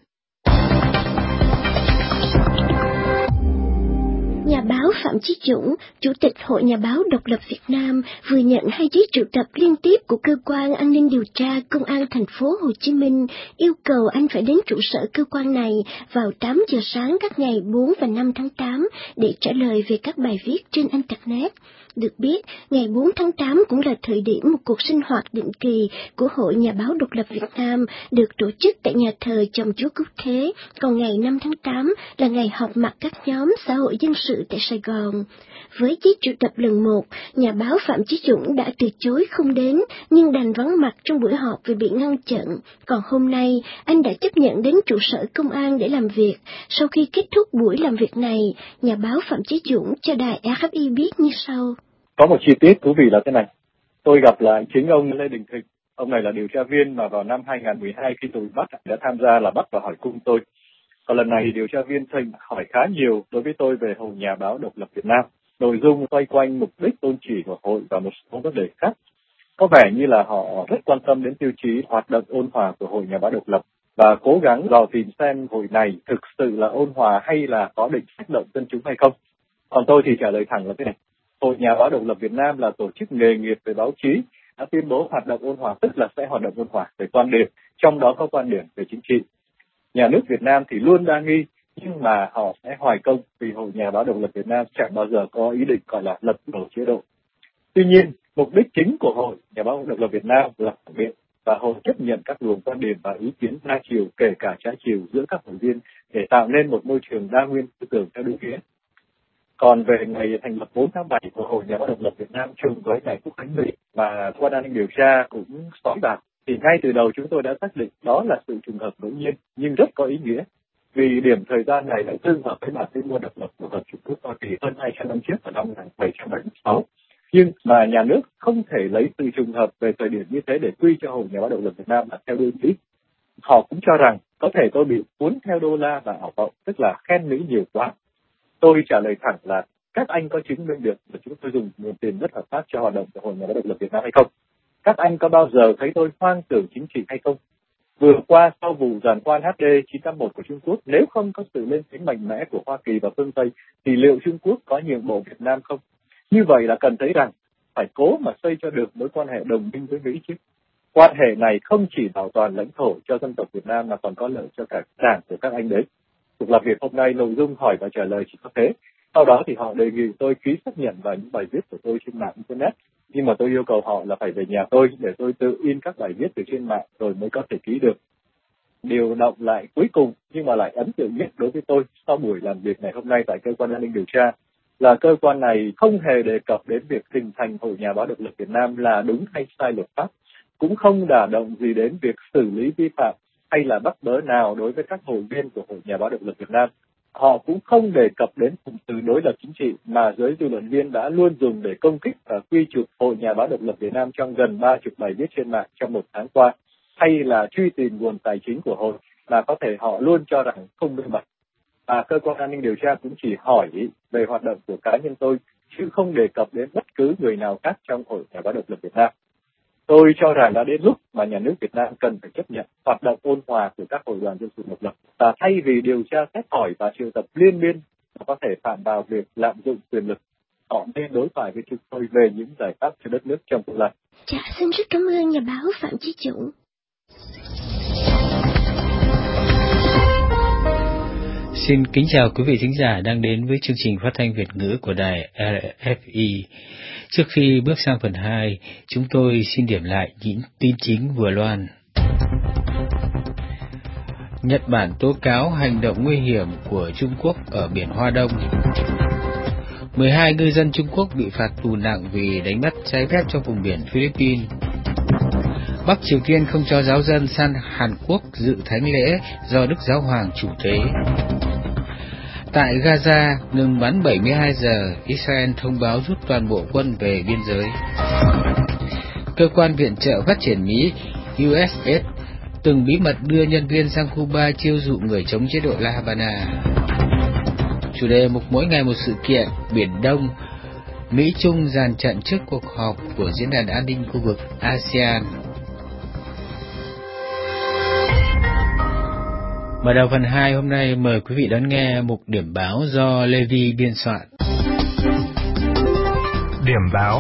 Nhà báo Phạm Chí Dũng, Chủ tịch Hội Nhà báo Độc lập Việt Nam, vừa nhận 2 giấy triệu tập liên tiếp của Cơ quan An ninh Điều tra Công an thành phố Hồ Chí Minh, yêu cầu anh phải đến trụ sở cơ quan này vào 8 giờ sáng các ngày 4 và 5 tháng 8 để trả lời về các bài viết trên Internet. Được biết, ngày 4 tháng 8 cũng là thời điểm một cuộc sinh hoạt định kỳ của Hội Nhà báo Độc lập Việt Nam được tổ chức tại nhà thờ Chồng Chúa Cứu Thế, còn ngày 5 tháng 8 là ngày họp mặt các nhóm xã hội dân sự tại Sài Gòn. Với giấy triệu tập lần 1, nhà báo Phạm Chí Dũng đã từ chối không đến, nhưng đành vắng mặt trong buổi họp vì bị ngăn chặn. Còn hôm nay, anh đã chấp nhận đến trụ sở công an để làm việc. Sau khi kết thúc buổi làm việc này, nhà báo Phạm Chí Dũng cho đài RFI biết như sau. Có một chi tiết thú vị là thế này. Tôi gặp lại chính ông Lê Đình Thịnh. Ông này là điều tra viên mà vào năm 2012 khi tôi bắt đã tham gia là bắt và hỏi cung tôi. Còn lần này điều tra viên Thịnh hỏi khá nhiều đối với tôi về Hội Nhà báo Độc lập Việt Nam. Nội dung xoay quanh mục đích tôn chỉ của hội và một số vấn đề khác. Có vẻ như là họ rất quan tâm đến tiêu chí hoạt động ôn hòa của Hội Nhà báo Độc lập và cố gắng dò tìm xem hội này thực sự là ôn hòa hay là có định kích động dân chúng hay không. Còn tôi thì trả lời thẳng là thế này. Hội Nhà báo Độc lập Việt Nam là tổ chức nghề nghiệp về báo chí, đã tuyên bố hoạt động ôn hòa, tức là sẽ hoạt động ôn hòa về quan điểm, trong đó có quan điểm về chính trị. Nhà nước Việt Nam thì luôn đa nghi, nhưng mà họ sẽ hoài công vì Hội Nhà báo Độc lập Việt Nam chẳng bao giờ có ý định gọi là lật đổ chế độ. Tuy nhiên, mục đích chính của Hội Nhà báo Độc lập Việt Nam là phản biện, và hội chấp nhận các luồng quan điểm và ý kiến đa chiều, kể cả trái chiều giữa các hội viên, để tạo nên một môi trường đa nguyên tư tưởng theo đúng nghĩa. Còn về ngày thành lập 4 tháng 7 của Hội Nhà báo Độc lập Việt Nam trùng với ngày Quốc khánh Mỹ mà cơ quan an ninh điều tra cũng xóa vào, thì ngay từ đầu chúng tôi đã xác định đó là sự trùng hợp ngẫu nhiên nhưng rất có ý nghĩa, vì điểm thời gian này lại tương hợp với bản tuyên ngôn độc lập của Hợp Chủng Quốc Hoa Kỳ hơn 200 năm trước vào năm 1776. Nhưng mà nhà nước không thể lấy sự trùng hợp về thời điểm như thế để quy cho Hội Nhà báo Độc lập Việt Nam là theo đuôi Mỹ. Họ cũng cho rằng có thể tôi bị cuốn theo đô la và ảo vọng, tức là khen Mỹ nhiều quá. Tôi trả lời thẳng là các anh có chứng minh được là chúng tôi dùng nguồn tiền rất hợp pháp cho hoạt động của Hội Nhà báo Độc lập Việt Nam hay không? Các anh có bao giờ thấy tôi hoang tưởng chính trị hay không? Vừa qua sau vụ giàn khoan HD 981 của Trung Quốc, nếu không có sự lên tiếng mạnh mẽ của Hoa Kỳ và phương Tây, thì liệu Trung Quốc có nhượng bộ Việt Nam không? Như vậy là cần thấy rằng phải cố mà xây cho được mối quan hệ đồng minh với Mỹ chứ. Quan hệ này không chỉ bảo toàn lãnh thổ cho dân tộc Việt Nam mà còn có lợi cho cả đảng của các anh đấy. Cuộc làm việc hôm nay nội dung hỏi và trả lời chỉ có thế. Sau đó thì họ đề nghị tôi ký xác nhận vào những bài viết của tôi trên mạng Internet. Nhưng mà tôi yêu cầu họ là phải về nhà tôi để tôi tự in các bài viết từ trên mạng rồi mới có thể ký được. Điều động lại cuối cùng nhưng mà lại ấn tượng nhất đối với tôi sau buổi làm việc ngày hôm nay tại cơ quan an ninh điều tra là cơ quan này không hề đề cập đến việc hình thành Hội Nhà báo Độc lập Việt Nam là đúng hay sai luật pháp, cũng không đả động gì đến việc xử lý vi phạm hay là bắt bớ nào đối với các hội viên của Hội Nhà báo Độc lập Việt Nam. Họ cũng không đề cập đến cụm từ đối lập chính trị mà giới dư luận viên đã luôn dùng để công kích và quy chụp Hội Nhà báo Độc lập Việt Nam trong gần 30 bài viết trên mạng trong một tháng qua, hay là truy tìm nguồn tài chính của hội mà có thể họ luôn cho rằng không minh bạch. Và cơ quan an ninh điều tra cũng chỉ hỏi về hoạt động của cá nhân tôi, chứ không đề cập đến bất cứ người nào khác trong Hội Nhà báo độc lập Việt Nam. Tôi cho rằng đã đến lúc mà nhà nước Việt Nam cần phải chấp nhận hoạt động ôn hòa của các hội đoàn dân sự độc lập, và thay vì điều tra xét hỏi và triệu tập liên miên có thể phạm vào việc lạm dụng quyền lực, họ nên đối thoại với chúng tôi về những giải pháp cho đất nước trong tương lai. Dạ, xin rất cảm ơn nhà báo Phạm Chí Dũng. Xin kính chào quý vị thính giả đang đến với chương trình phát thanh Việt ngữ của đài RFI. Trước khi bước sang phần 2, chúng tôi xin điểm lại những tin chính vừa loan. Nhật Bản tố cáo hành động nguy hiểm của Trung Quốc ở biển Hoa Đông. 12 ngư dân Trung Quốc bị phạt tù nặng vì đánh bắt trái phép trong vùng biển Philippines. Bắc Triều Tiên không cho giáo dân sang Hàn Quốc dự thánh lễ do Đức Giáo Hoàng chủ tế. Tại Gaza, ngừng bắn 72 giờ, Israel thông báo rút toàn bộ quân về biên giới. Cơ quan viện trợ phát triển Mỹ USAID từng bí mật đưa nhân viên sang Cuba chiêu dụ người chống chế độ La Habana. Chủ đề mục mỗi ngày một sự kiện, Biển Đông, Mỹ-Trung dàn trận trước cuộc họp của Diễn đàn An ninh khu vực ASEAN. Mở đầu phần 2 hôm nay, mời quý vị đón nghe mục điểm báo do Lê Vi biên soạn. Điểm báo.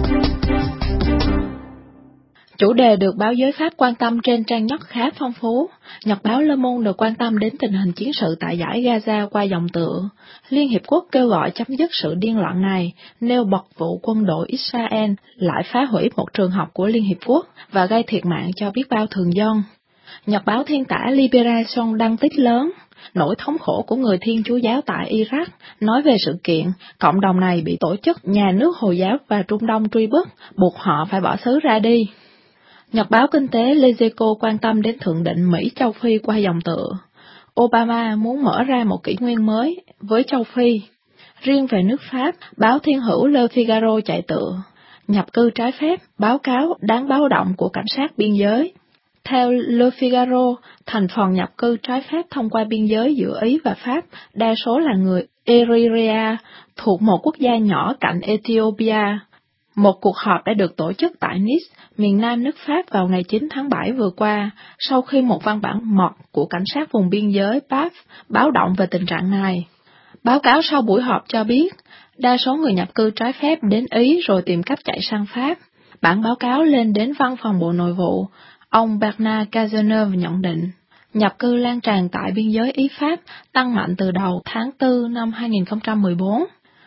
Chủ đề được báo giới Pháp quan tâm trên trang nhất khá phong phú. Nhật báo Le Monde được quan tâm đến tình hình chiến sự tại dải Gaza qua dòng tựa. Liên Hiệp Quốc kêu gọi chấm dứt sự điên loạn này, nêu bật vụ quân đội Israel lại phá hủy một trường học của Liên Hiệp Quốc và gây thiệt mạng cho biết bao thường dân. Nhật báo Thiên tả Liberation đăng tích lớn, nỗi thống khổ của người Thiên Chúa giáo tại Iraq, nói về sự kiện, cộng đồng này bị tổ chức nhà nước Hồi giáo và Trung Đông truy bức, buộc họ phải bỏ xứ ra đi. Nhật báo Kinh tế Lezeco quan tâm đến thượng định Mỹ-Châu Phi qua dòng tựa. Obama muốn mở ra một kỷ nguyên mới với Châu Phi. Riêng về nước Pháp, báo Thiên hữu Le Figaro chạy tựa. Nhập cư trái phép, báo cáo đáng báo động của cảnh sát biên giới. Theo Le Figaro, thành phần nhập cư trái phép thông qua biên giới giữa Ý và Pháp, đa số là người Eritrea, thuộc một quốc gia nhỏ cạnh Ethiopia. Một cuộc họp đã được tổ chức tại Nice, miền nam nước Pháp vào ngày 9 tháng 7 vừa qua, sau khi một văn bản mật của cảnh sát vùng biên giới PAF báo động về tình trạng này. Báo cáo sau buổi họp cho biết, đa số người nhập cư trái phép đến Ý rồi tìm cách chạy sang Pháp. Bản báo cáo lên đến văn phòng Bộ Nội vụ, ông Bernard Cazeneuve nhận định, nhập cư lan tràn tại biên giới Ý-Pháp tăng mạnh từ đầu tháng 4 năm 2014.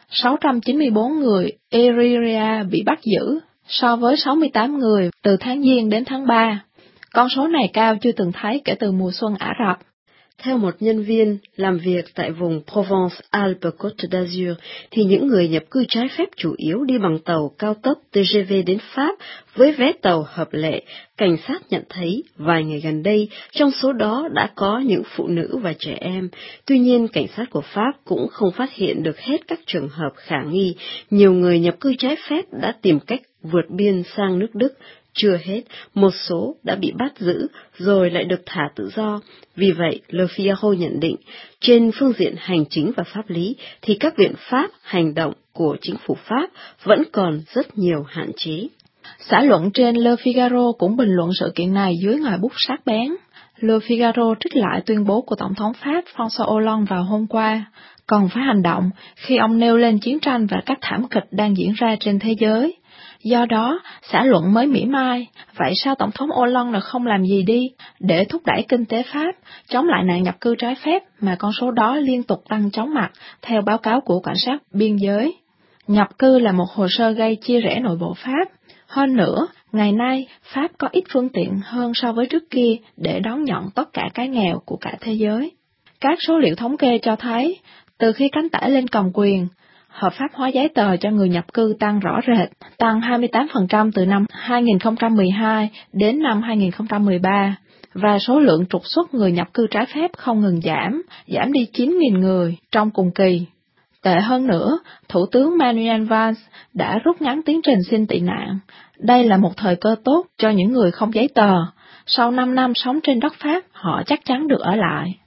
694 người Eritrea bị bắt giữ, so với 68 người từ tháng Giêng đến tháng 3. Con số này cao chưa từng thấy kể từ mùa xuân Ả Rập. Theo một nhân viên làm việc tại vùng Provence-Alpes-Côte d'Azur, thì những người nhập cư trái phép chủ yếu đi bằng tàu cao tốc TGV đến Pháp với vé tàu hợp lệ. Cảnh sát nhận thấy vài ngày gần đây, trong số đó đã có những phụ nữ và trẻ em. Tuy nhiên, cảnh sát của Pháp cũng không phát hiện được hết các trường hợp khả nghi. Nhiều người nhập cư trái phép đã tìm cách vượt biên sang nước Đức. Chưa hết, một số đã bị bắt giữ rồi lại được thả tự do. Vì vậy, Le Figaro nhận định, trên phương diện hành chính và pháp lý thì các biện pháp hành động của chính phủ Pháp vẫn còn rất nhiều hạn chế. Xã luận trên Le Figaro cũng bình luận sự kiện này dưới ngòi bút sắc bén. Le Figaro trích lại tuyên bố của Tổng thống Pháp François Hollande vào hôm qua, còn phải hành động khi ông nêu lên chiến tranh và các thảm kịch đang diễn ra trên thế giới. Do đó, xã luận mới mỉa mai, vậy sao Tổng thống Hollande không làm gì đi để thúc đẩy kinh tế Pháp, chống lại nạn nhập cư trái phép mà con số đó liên tục tăng chóng mặt, theo báo cáo của cảnh sát biên giới. Nhập cư là một hồ sơ gây chia rẽ nội bộ Pháp. Hơn nữa, ngày nay, Pháp có ít phương tiện hơn so với trước kia để đón nhận tất cả cái nghèo của cả thế giới. Các số liệu thống kê cho thấy, từ khi cánh tả lên cầm quyền, hợp pháp hóa giấy tờ cho người nhập cư tăng rõ rệt, tăng 28% từ năm 2012 đến năm 2013, và số lượng trục xuất người nhập cư trái phép không ngừng giảm đi 9.000 người trong cùng kỳ. Tệ hơn nữa, Thủ tướng Manuel Valls đã rút ngắn tiến trình xin tị nạn. Đây là một thời cơ tốt cho những người không giấy tờ. Sau 5 năm sống trên đất Pháp, họ chắc chắn được ở lại.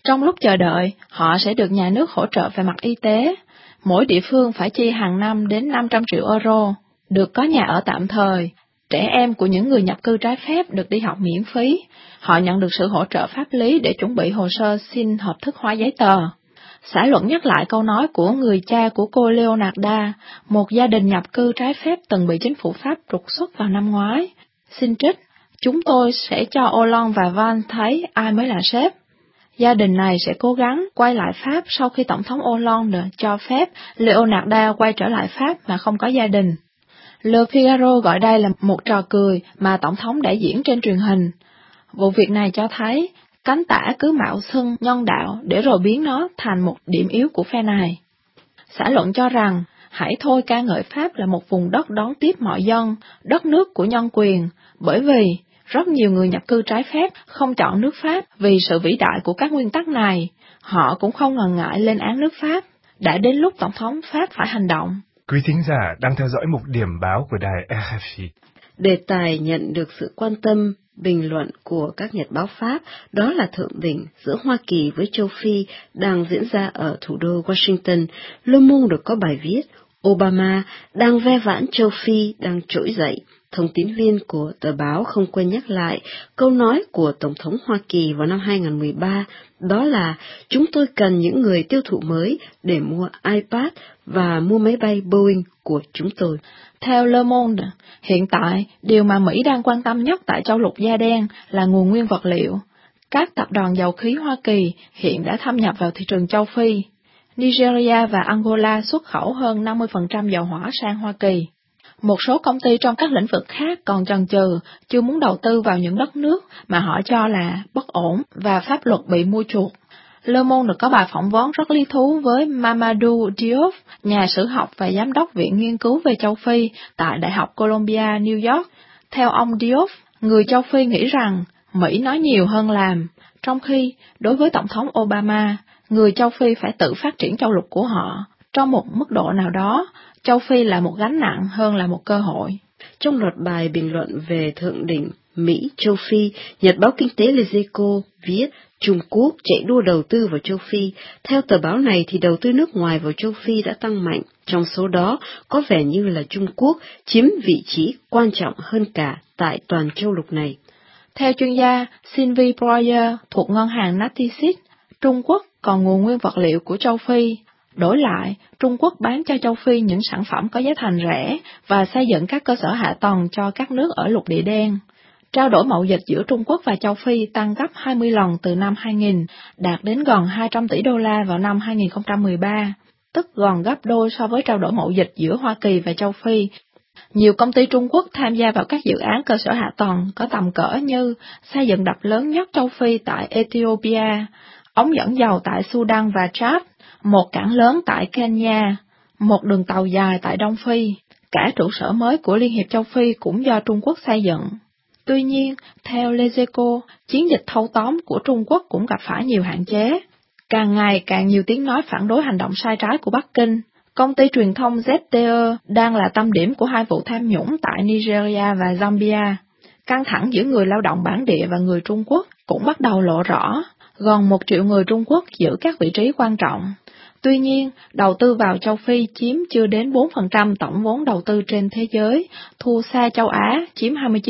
Trong lúc chờ đợi, họ sẽ được nhà nước hỗ trợ về mặt y tế. Mỗi địa phương phải chi hàng năm đến 500 triệu euro, được có nhà ở tạm thời. Trẻ em của những người nhập cư trái phép được đi học miễn phí. Họ nhận được sự hỗ trợ pháp lý để chuẩn bị hồ sơ xin hợp thức hóa giấy tờ. Xã luận nhắc lại câu nói của người cha của cô Leonarda, một gia đình nhập cư trái phép từng bị chính phủ Pháp trục xuất vào năm ngoái. Xin trích, chúng tôi sẽ cho Hollande và Van thấy ai mới là sếp. Gia đình này sẽ cố gắng quay lại Pháp sau khi Tổng thống Hollande cho phép Leonarda quay trở lại Pháp mà không có gia đình. Le Figaro gọi đây là một trò cười mà Tổng thống đã diễn trên truyền hình. Vụ việc này cho thấy cánh tả cứ mạo xưng nhân đạo để rồi biến nó thành một điểm yếu của phe này. Xã luận cho rằng, hãy thôi ca ngợi Pháp là một vùng đất đón tiếp mọi dân, đất nước của nhân quyền, bởi vì rất nhiều người nhập cư trái phép không chọn nước Pháp vì sự vĩ đại của các nguyên tắc này. Họ cũng không ngần ngại lên án nước Pháp. Đã đến lúc Tổng thống Pháp phải hành động. Quý thính giả đang theo dõi mục điểm báo của đài RFI. Đề tài nhận được sự quan tâm, bình luận của các nhật báo Pháp, đó là thượng đỉnh giữa Hoa Kỳ với châu Phi đang diễn ra ở thủ đô Washington. Le Monde được có bài viết, Obama đang ve vãn châu Phi đang trỗi dậy. Thông tín viên của tờ báo không quên nhắc lại câu nói của Tổng thống Hoa Kỳ vào năm 2013, đó là chúng tôi cần những người tiêu thụ mới để mua iPad và mua máy bay Boeing của chúng tôi. Theo Le Monde, hiện tại, điều mà Mỹ đang quan tâm nhất tại châu lục da đen là nguồn nguyên vật liệu. Các tập đoàn dầu khí Hoa Kỳ hiện đã thâm nhập vào thị trường châu Phi. Nigeria và Angola xuất khẩu hơn 50% dầu hỏa sang Hoa Kỳ. Một số công ty trong các lĩnh vực khác còn chần chừ, chưa muốn đầu tư vào những đất nước mà họ cho là bất ổn và pháp luật bị mua chuộc. Le Monde được có bài phỏng vấn rất lý thú với Mamadou Diop, nhà sử học và giám đốc Viện Nghiên cứu về châu Phi tại Đại học Columbia, New York. Theo ông Diop, người châu Phi nghĩ rằng Mỹ nói nhiều hơn làm, trong khi đối với Tổng thống Obama, người châu Phi phải tự phát triển châu lục của họ. Trong một mức độ nào đó, châu Phi là một gánh nặng hơn là một cơ hội. Trong loạt bài bình luận về thượng đỉnh Mỹ-châu Phi, nhật báo kinh tế Les Echos viết Trung Quốc chạy đua đầu tư vào châu Phi. Theo tờ báo này thì đầu tư nước ngoài vào châu Phi đã tăng mạnh, trong số đó có vẻ như là Trung Quốc chiếm vị trí quan trọng hơn cả tại toàn châu lục này. Theo chuyên gia Sylvie Breuer thuộc ngân hàng Natixis, Trung Quốc còn nguồn nguyên vật liệu của châu Phi. Đổi lại, Trung Quốc bán cho châu Phi những sản phẩm có giá thành rẻ và xây dựng các cơ sở hạ tầng cho các nước ở lục địa đen. Trao đổi mậu dịch giữa Trung Quốc và châu Phi tăng gấp 20 lần từ năm 2000, đạt đến gần 200 tỷ đô la vào năm 2013, tức gần gấp đôi so với trao đổi mậu dịch giữa Hoa Kỳ và châu Phi. Nhiều công ty Trung Quốc tham gia vào các dự án cơ sở hạ tầng có tầm cỡ như xây dựng đập lớn nhất châu Phi tại Ethiopia, ống dẫn dầu tại Sudan và Chad, một cảng lớn tại Kenya, một đường tàu dài tại Đông Phi. Cả trụ sở mới của Liên hiệp châu Phi cũng do Trung Quốc xây dựng. Tuy nhiên, theo Les Echos, chiến dịch thâu tóm của Trung Quốc cũng gặp phải nhiều hạn chế. Càng ngày càng nhiều tiếng nói phản đối hành động sai trái của Bắc Kinh. Công ty truyền thông ZTE đang là tâm điểm của hai vụ tham nhũng tại Nigeria và Zambia. Căng thẳng giữa người lao động bản địa và người Trung Quốc cũng bắt đầu lộ rõ. Gần 1 triệu người Trung Quốc giữ các vị trí quan trọng. Tuy nhiên, đầu tư vào châu Phi chiếm chưa đến 4% tổng vốn đầu tư trên thế giới, thua xa châu Á chiếm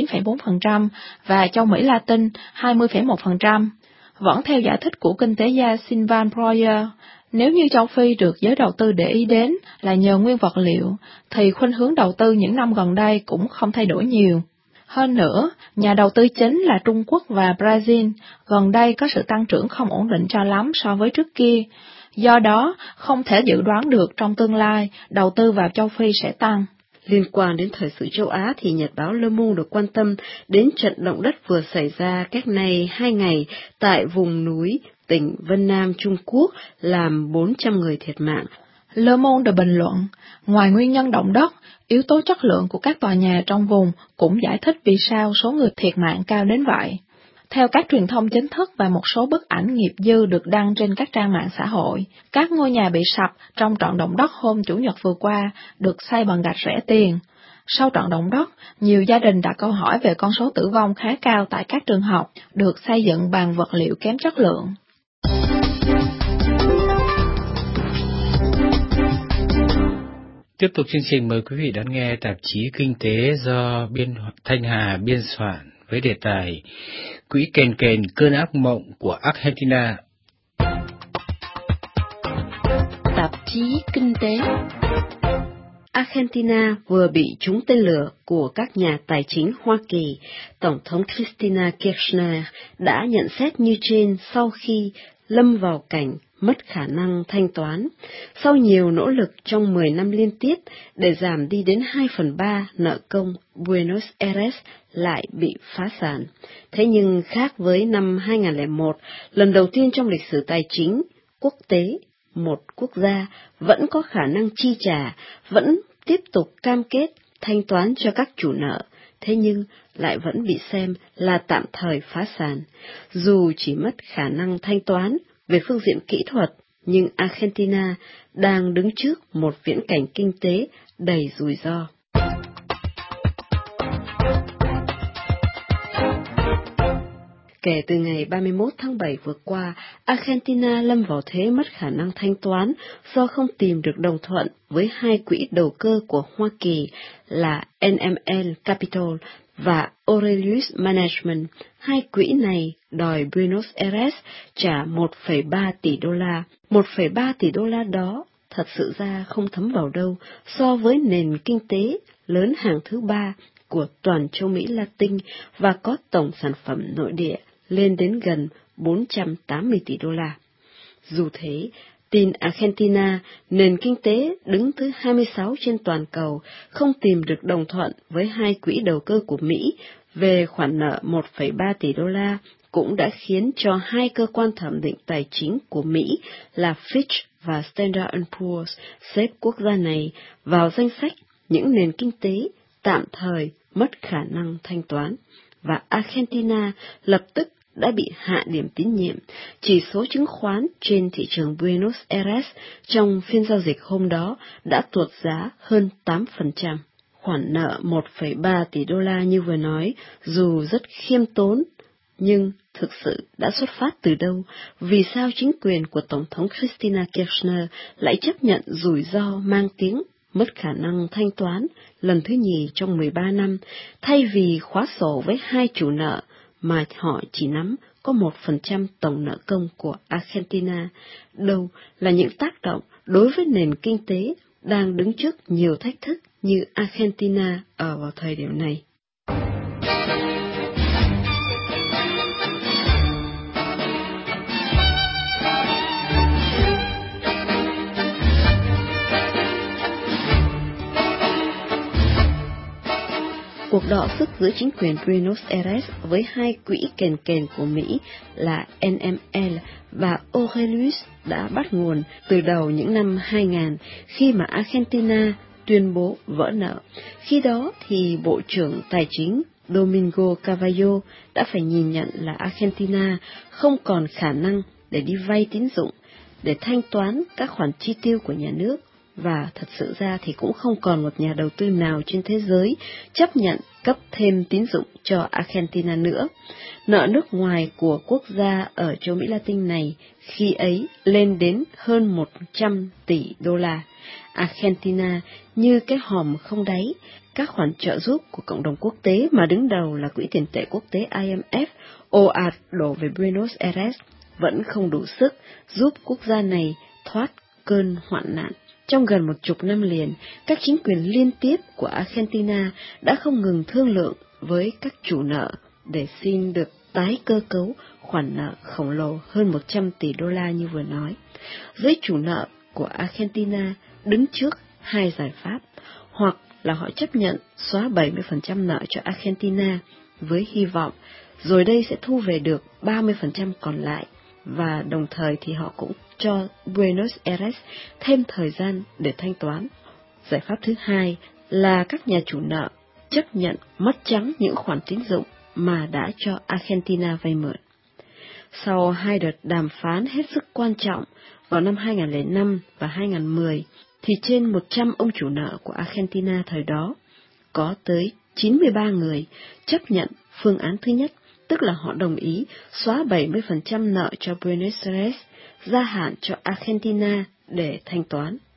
29,4% và châu Mỹ Latin 20,1%. Vẫn theo giải thích của kinh tế gia Sylvain Breuer, nếu như châu Phi được giới đầu tư để ý đến là nhờ nguyên vật liệu, thì khuynh hướng đầu tư những năm gần đây cũng không thay đổi nhiều. Hơn nữa, nhà đầu tư chính là Trung Quốc và Brazil, gần đây có sự tăng trưởng không ổn định cho lắm so với trước kia. Do đó, không thể dự đoán được trong tương lai, đầu tư vào châu Phi sẽ tăng. Liên quan đến thời sự châu Á thì nhật báo Le Monde được quan tâm đến trận động đất vừa xảy ra cách nay 2 ngày tại vùng núi tỉnh Vân Nam Trung Quốc, làm 400 người thiệt mạng. Le Monde bình luận, ngoài nguyên nhân động đất, yếu tố chất lượng của các tòa nhà trong vùng cũng giải thích vì sao số người thiệt mạng cao đến vậy. Theo các truyền thông chính thức và một số bức ảnh nghiệp dư được đăng trên các trang mạng xã hội, các ngôi nhà bị sập trong trận động đất hôm Chủ nhật vừa qua được xây bằng gạch rẻ tiền. Sau trận động đất, nhiều gia đình đặt câu hỏi về con số tử vong khá cao tại các trường học được xây dựng bằng vật liệu kém chất lượng. Tiếp tục chương trình, mời quý vị đón nghe tạp chí Kinh tế do Thanh Hà biên soạn với đề tài Quỹ kền kền cơn ác mộng của Argentina. Tạp chí Kinh tế. Argentina vừa bị trúng tên lửa của các nhà tài chính Hoa Kỳ. Tổng thống Cristina Kirchner đã nhận xét như trên sau khi lâm vào cảnh mất khả năng thanh toán. Sau nhiều nỗ lực trong 10 năm liên tiếp để giảm đi đến 2/3 nợ công, Buenos Aires lại bị phá sản. Thế nhưng khác với năm 2001, lần đầu tiên trong lịch sử tài chính quốc tế, một quốc gia vẫn có khả năng chi trả, vẫn tiếp tục cam kết thanh toán cho các chủ nợ, thế nhưng lại vẫn bị xem là tạm thời phá sản. Dù chỉ mất khả năng thanh toán về phương diện kỹ thuật, nhưng Argentina đang đứng trước một viễn cảnh kinh tế đầy rủi ro. Kể từ ngày 31 tháng 7 vừa qua, Argentina lâm vào thế mất khả năng thanh toán do không tìm được đồng thuận với hai quỹ đầu cơ của Hoa Kỳ là NML Capital và Aurelius Management. Hai quỹ này đòi Buenos Aires trả 1,3 tỷ đô la. 1,3 tỷ đô la đó thật sự ra không thấm vào đâu so với nền kinh tế lớn hàng thứ ba của toàn châu Mỹ Latin và có tổng sản phẩm nội địa lên đến gần 480 tỷ đô la. Dù thế, tin Argentina, nền kinh tế đứng thứ 26 trên toàn cầu, không tìm được đồng thuận với hai quỹ đầu cơ của Mỹ về khoản nợ 1,3 tỷ đô la, cũng đã khiến cho hai cơ quan thẩm định tài chính của Mỹ là Fitch và Standard & Poor's xếp quốc gia này vào danh sách những nền kinh tế tạm thời mất khả năng thanh toán, và Argentina lập tức đã bị hạ điểm tín nhiệm. Chỉ số chứng khoán trên thị trường Buenos Aires trong phiên giao dịch hôm đó đã tuột giá hơn 8%. Khoản nợ 1,3 tỷ đô la như vừa nói, dù rất khiêm tốn, nhưng thực sự đã xuất phát từ đâu? Vì sao chính quyền của Tổng thống Cristina Kirchner lại chấp nhận rủi ro mang tiếng mất khả năng thanh toán lần thứ nhì trong 13 năm, thay vì khóa sổ với hai chủ nợ mà họ chỉ nắm có 1% tổng nợ công của Argentina? Đâu là những tác động đối với nền kinh tế đang đứng trước nhiều thách thức như Argentina ở vào thời điểm này? Cuộc đọ sức giữa chính quyền Buenos Aires với hai quỹ kền kền của Mỹ là NML và Aurelius đã bắt nguồn từ đầu những năm 2000 khi mà Argentina tuyên bố vỡ nợ. Khi đó thì Bộ trưởng Tài chính Domingo Cavallo đã phải nhìn nhận là Argentina không còn khả năng để đi vay tín dụng, để thanh toán các khoản chi tiêu của nhà nước, và thật sự ra thì cũng không còn một nhà đầu tư nào trên thế giới chấp nhận cấp thêm tín dụng cho Argentina nữa. Nợ nước ngoài của quốc gia ở châu Mỹ Latin này khi ấy lên đến hơn 100 tỷ đô la. Argentina như cái hòm không đáy, các khoản trợ giúp của cộng đồng quốc tế mà đứng đầu là Quỹ tiền tệ quốc tế IMF ồ ạt đổ về Buenos Aires vẫn không đủ sức giúp quốc gia này thoát cơn hoạn nạn. Trong gần 10 năm liền, các chính quyền liên tiếp của Argentina đã không ngừng thương lượng với các chủ nợ để xin được tái cơ cấu khoản nợ khổng lồ hơn 100 tỷ đô la như vừa nói. Giới chủ nợ của Argentina đứng trước hai giải pháp, hoặc là họ chấp nhận xóa 70% nợ cho Argentina với hy vọng rồi đây sẽ thu về được 30% còn lại, và đồng thời thì họ cũng cho Buenos Aires thêm thời gian để thanh toán. Giải pháp thứ hai là các nhà chủ nợ chấp nhận mất trắng những khoản tín dụng mà đã cho Argentina vay mượn. Sau hai đợt đàm phán hết sức quan trọng vào năm 2005 và 2010, thì trên 100 ông chủ nợ của Argentina thời đó, có tới 93 người chấp nhận phương án thứ nhất, tức là họ đồng ý xóa 70% nợ cho Buenos Aires, gia hạn cho Argentina để thanh toán.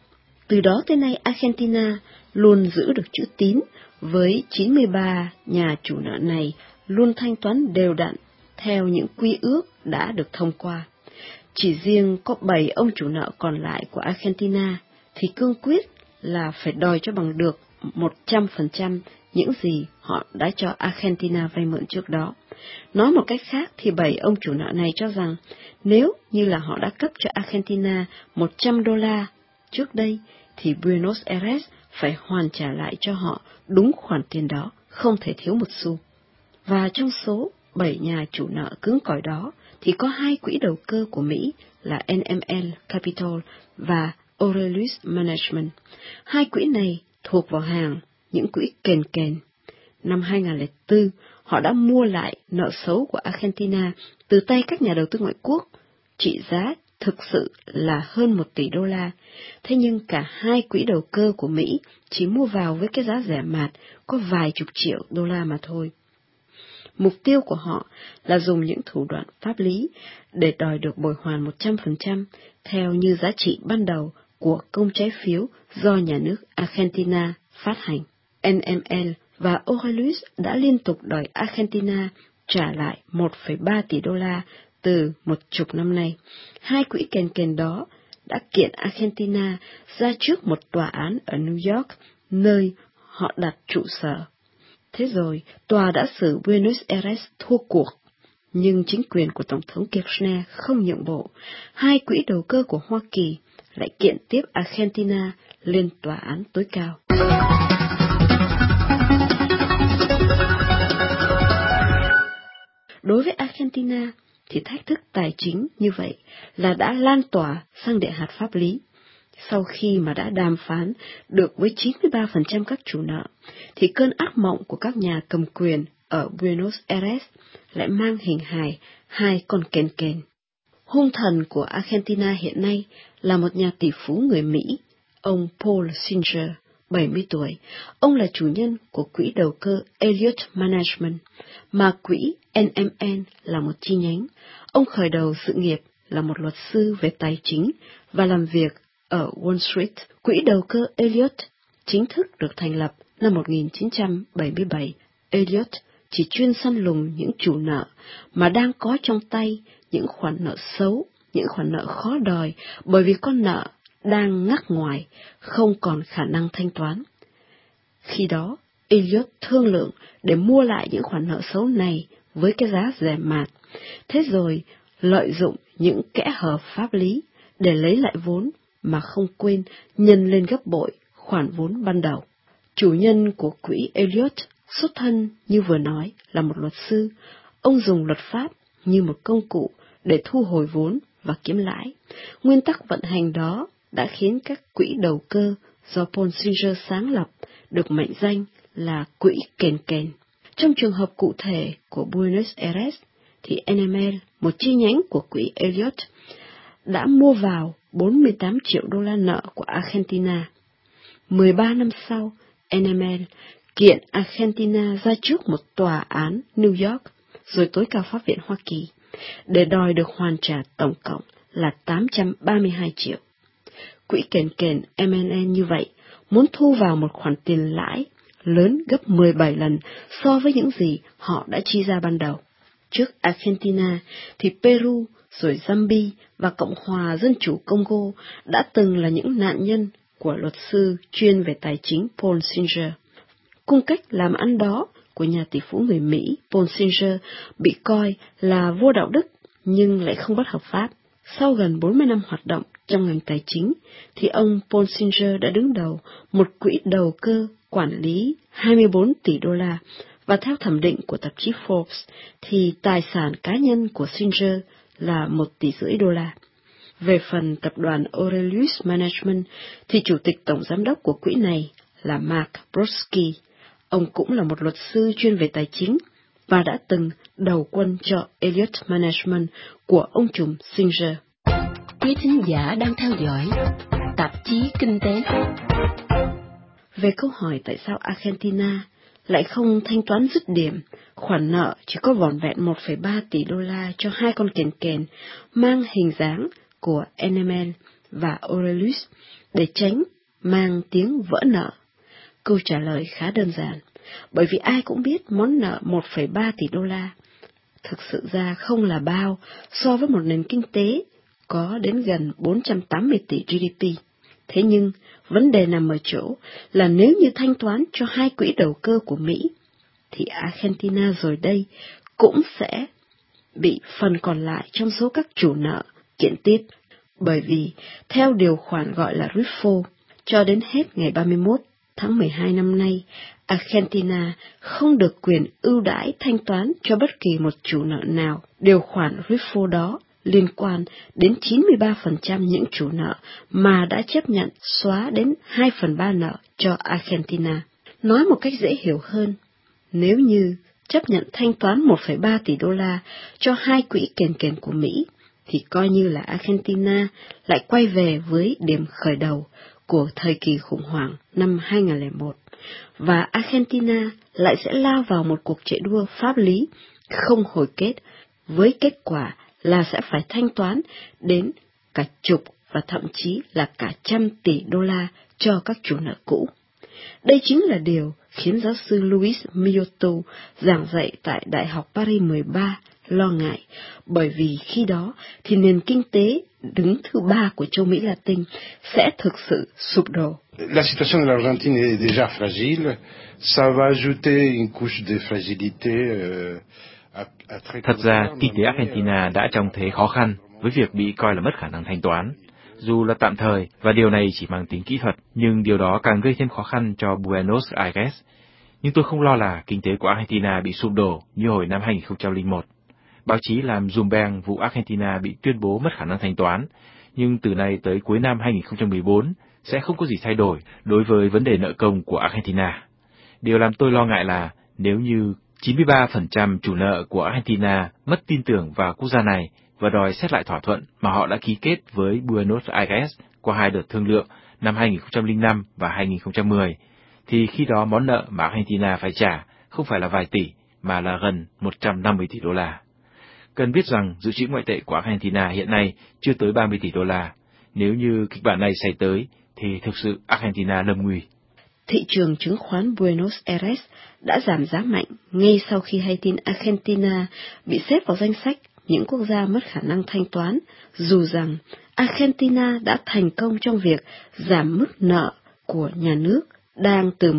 Từ đó tới nay, Argentina luôn giữ được chữ tín với 93 nhà chủ nợ này luôn thanh toán đều đặn theo những quy ước đã được thông qua. Chỉ riêng có 7 ông chủ nợ còn lại của Argentina thì cương quyết là phải đòi cho bằng được 100% những gì họ đã cho Argentina vay mượn trước đó. Nói một cách khác thì 7 ông chủ nợ này cho rằng nếu như là họ đã cấp cho Argentina $100 trước đây thì Buenos Aires phải hoàn trả lại cho họ đúng khoản tiền đó, không thể thiếu một xu. Và trong số 7 nhà chủ nợ cứng cỏi đó thì có 2 quỹ đầu cơ của Mỹ là NML Capital và Aurelius Management. 2 quỹ này thuộc vào hàng những quỹ kền kền. Năm 2004, họ đã mua lại nợ xấu của Argentina từ tay các nhà đầu tư ngoại quốc, trị giá thực sự là hơn $1 tỷ. Thế nhưng cả 2 quỹ đầu cơ của Mỹ chỉ mua vào với cái giá rẻ mạt có vài chục triệu đô la mà thôi. Mục tiêu của họ là dùng những thủ đoạn pháp lý để đòi được bồi hoàn 100% theo như giá trị ban đầu của công trái phiếu do nhà nước Argentina phát hành. NML và Aurelius đã liên tục đòi Argentina trả lại 1,3 tỷ đô la từ 10 năm nay. 2 quỹ kền kền đó đã kiện Argentina ra trước một tòa án ở New York, nơi họ đặt trụ sở. Thế rồi, tòa đã xử Buenos Aires thua cuộc, nhưng chính quyền của Tổng thống Kirchner không nhượng bộ. 2 quỹ đầu cơ của Hoa Kỳ lại kiện tiếp Argentina lên tòa án tối cao. Đối với Argentina thì thách thức tài chính như vậy là đã lan tỏa sang đệ hạt pháp lý. Sau khi mà đã đàm phán được với 93% các chủ nợ, thì cơn ác mộng của các nhà cầm quyền ở Buenos Aires lại mang hình hài 2 con kền kền. Hung thần của Argentina hiện nay là một nhà tỷ phú người Mỹ, ông Paul Singer, 70 tuổi. Ông là chủ nhân của quỹ đầu cơ Elliott Management, mà quỹ NMN là một chi nhánh. Ông khởi đầu sự nghiệp là một luật sư về tài chính và làm việc ở Wall Street. Quỹ đầu cơ Elliott chính thức được thành lập năm 1977. Elliott chỉ chuyên săn lùng những chủ nợ mà đang có trong tay những khoản nợ xấu, những khoản nợ khó đòi bởi vì con nợ đang ngắc ngoài, không còn khả năng thanh toán. Khi đó, Elliott thương lượng để mua lại những khoản nợ xấu này với cái giá rẻ mạt, thế rồi lợi dụng những kẽ hở pháp lý để lấy lại vốn mà không quên nhân lên gấp bội khoản vốn ban đầu. Chủ nhân của quỹ Elliott xuất thân như vừa nói là một luật sư. Ông dùng luật pháp như một công cụ để thu hồi vốn và kiếm lãi. Nguyên tắc vận hành đó đã khiến các quỹ đầu cơ do Paul Singer sáng lập được mệnh danh là quỹ kền kền. Trong trường hợp cụ thể của Buenos Aires thì NML, một chi nhánh của quỹ Elliott, đã mua vào 48 triệu đô la nợ của Argentina. 13 năm sau, NML kiện Argentina ra trước một tòa án New York, rồi tối cao pháp viện Hoa Kỳ, để đòi được hoàn trả tổng cộng là 832 triệu. Quỹ kền kền MNN như vậy muốn thu vào một khoản tiền lãi lớn gấp 17 lần so với những gì họ đã chi ra ban đầu. Trước Argentina thì Peru, rồi Zambia và Cộng hòa Dân chủ Congo đã từng là những nạn nhân của luật sư chuyên về tài chính Paul Singer. Cung cách làm ăn đó của nhà tỷ phú người Mỹ Paul Singer bị coi là vô đạo đức nhưng lại không bất hợp pháp. Sau gần 40 năm hoạt động trong ngành tài chính, thì ông Paul Singer đã đứng đầu một quỹ đầu cơ quản lý 24 tỷ đô la, và theo thẩm định của tạp chí Forbes, thì tài sản cá nhân của Singer là 1,5 tỷ đô la. Về phần tập đoàn Aurelius Management, thì chủ tịch tổng giám đốc của quỹ này là Mark Brodsky. Ông cũng là một luật sư chuyên về tài chính, và đã từng đầu quân cho Elliott Management của ông trùm Singer. Quý thính giả đang theo dõi tạp chí Kinh tế. Về câu hỏi tại sao Argentina lại không thanh toán dứt điểm khoản nợ chỉ có vỏn vẹn 1,3 tỷ đô la cho 2 con kền kền mang hình dáng của NML và Aurelius để tránh mang tiếng vỡ nợ? Câu trả lời khá đơn giản, bởi vì ai cũng biết món nợ 1,3 tỷ đô la thực sự ra không là bao so với một nền kinh tế có đến gần 480 tỷ GDP. Thế nhưng, vấn đề nằm ở chỗ là nếu như thanh toán cho hai quỹ đầu cơ của Mỹ, thì Argentina rồi đây cũng sẽ bị phần còn lại trong số các chủ nợ kiện tiếp, bởi vì theo điều khoản gọi là RIFO, cho đến hết ngày 31 tháng 12 năm nay, Argentina không được quyền ưu đãi thanh toán cho bất kỳ một chủ nợ nào. Điều khoản RIFO đó liên quan đến 93% những chủ nợ mà đã chấp nhận xóa đến 2/3 nợ cho Argentina. Nói một cách dễ hiểu hơn, nếu như chấp nhận thanh toán 1,3 tỷ đô la cho hai quỹ kền kền của Mỹ, thì coi như là Argentina lại quay về với điểm khởi đầu của thời kỳ khủng hoảng năm 2001, và Argentina lại sẽ lao vào một cuộc chạy đua pháp lý không hồi kết, với kết quả là sẽ phải thanh toán đến cả chục và thậm chí là cả 100 tỷ đô la cho các chủ nợ cũ. Đây chính là điều khiến giáo sư Luis Miyoto giảng dạy tại Đại học Paris 13 lo ngại, bởi vì khi đó thì nền kinh tế đứng thứ 3 của châu Mỹ Latin sẽ thực sự sụp đổ. La situation de l'Argentine est déjà fragile, ça va ajouter une couche de fragilité. Thật ra, kinh tế Argentina đã trong thế khó khăn với việc bị coi là mất khả năng thanh toán. Dù là tạm thời, và điều này chỉ mang tính kỹ thuật, nhưng điều đó càng gây thêm khó khăn cho Buenos Aires. Nhưng tôi không lo là kinh tế của Argentina bị sụp đổ như hồi năm 2001. Báo chí làm rùm beng vụ Argentina bị tuyên bố mất khả năng thanh toán, nhưng từ nay tới cuối năm 2014 sẽ không có gì thay đổi đối với vấn đề nợ công của Argentina. Điều làm tôi lo ngại là nếu như 93% chủ nợ của Argentina mất tin tưởng vào quốc gia này và đòi xét lại thỏa thuận mà họ đã ký kết với Buenos Aires qua hai đợt thương lượng năm 2005 và 2010, thì khi đó món nợ mà Argentina phải trả không phải là vài tỷ, mà là gần 150 tỷ đô la. Cần biết rằng dự trữ ngoại tệ của Argentina hiện nay chưa tới 30 tỷ đô la. Nếu như kịch bản này xảy tới, thì thực sự Argentina lâm nguy. Thị trường chứng khoán Buenos Aires đã giảm giá mạnh ngay sau khi hay tin Argentina bị xếp vào danh sách những quốc gia mất khả năng thanh toán, dù rằng Argentina đã thành công trong việc giảm mức nợ của nhà nước đang từ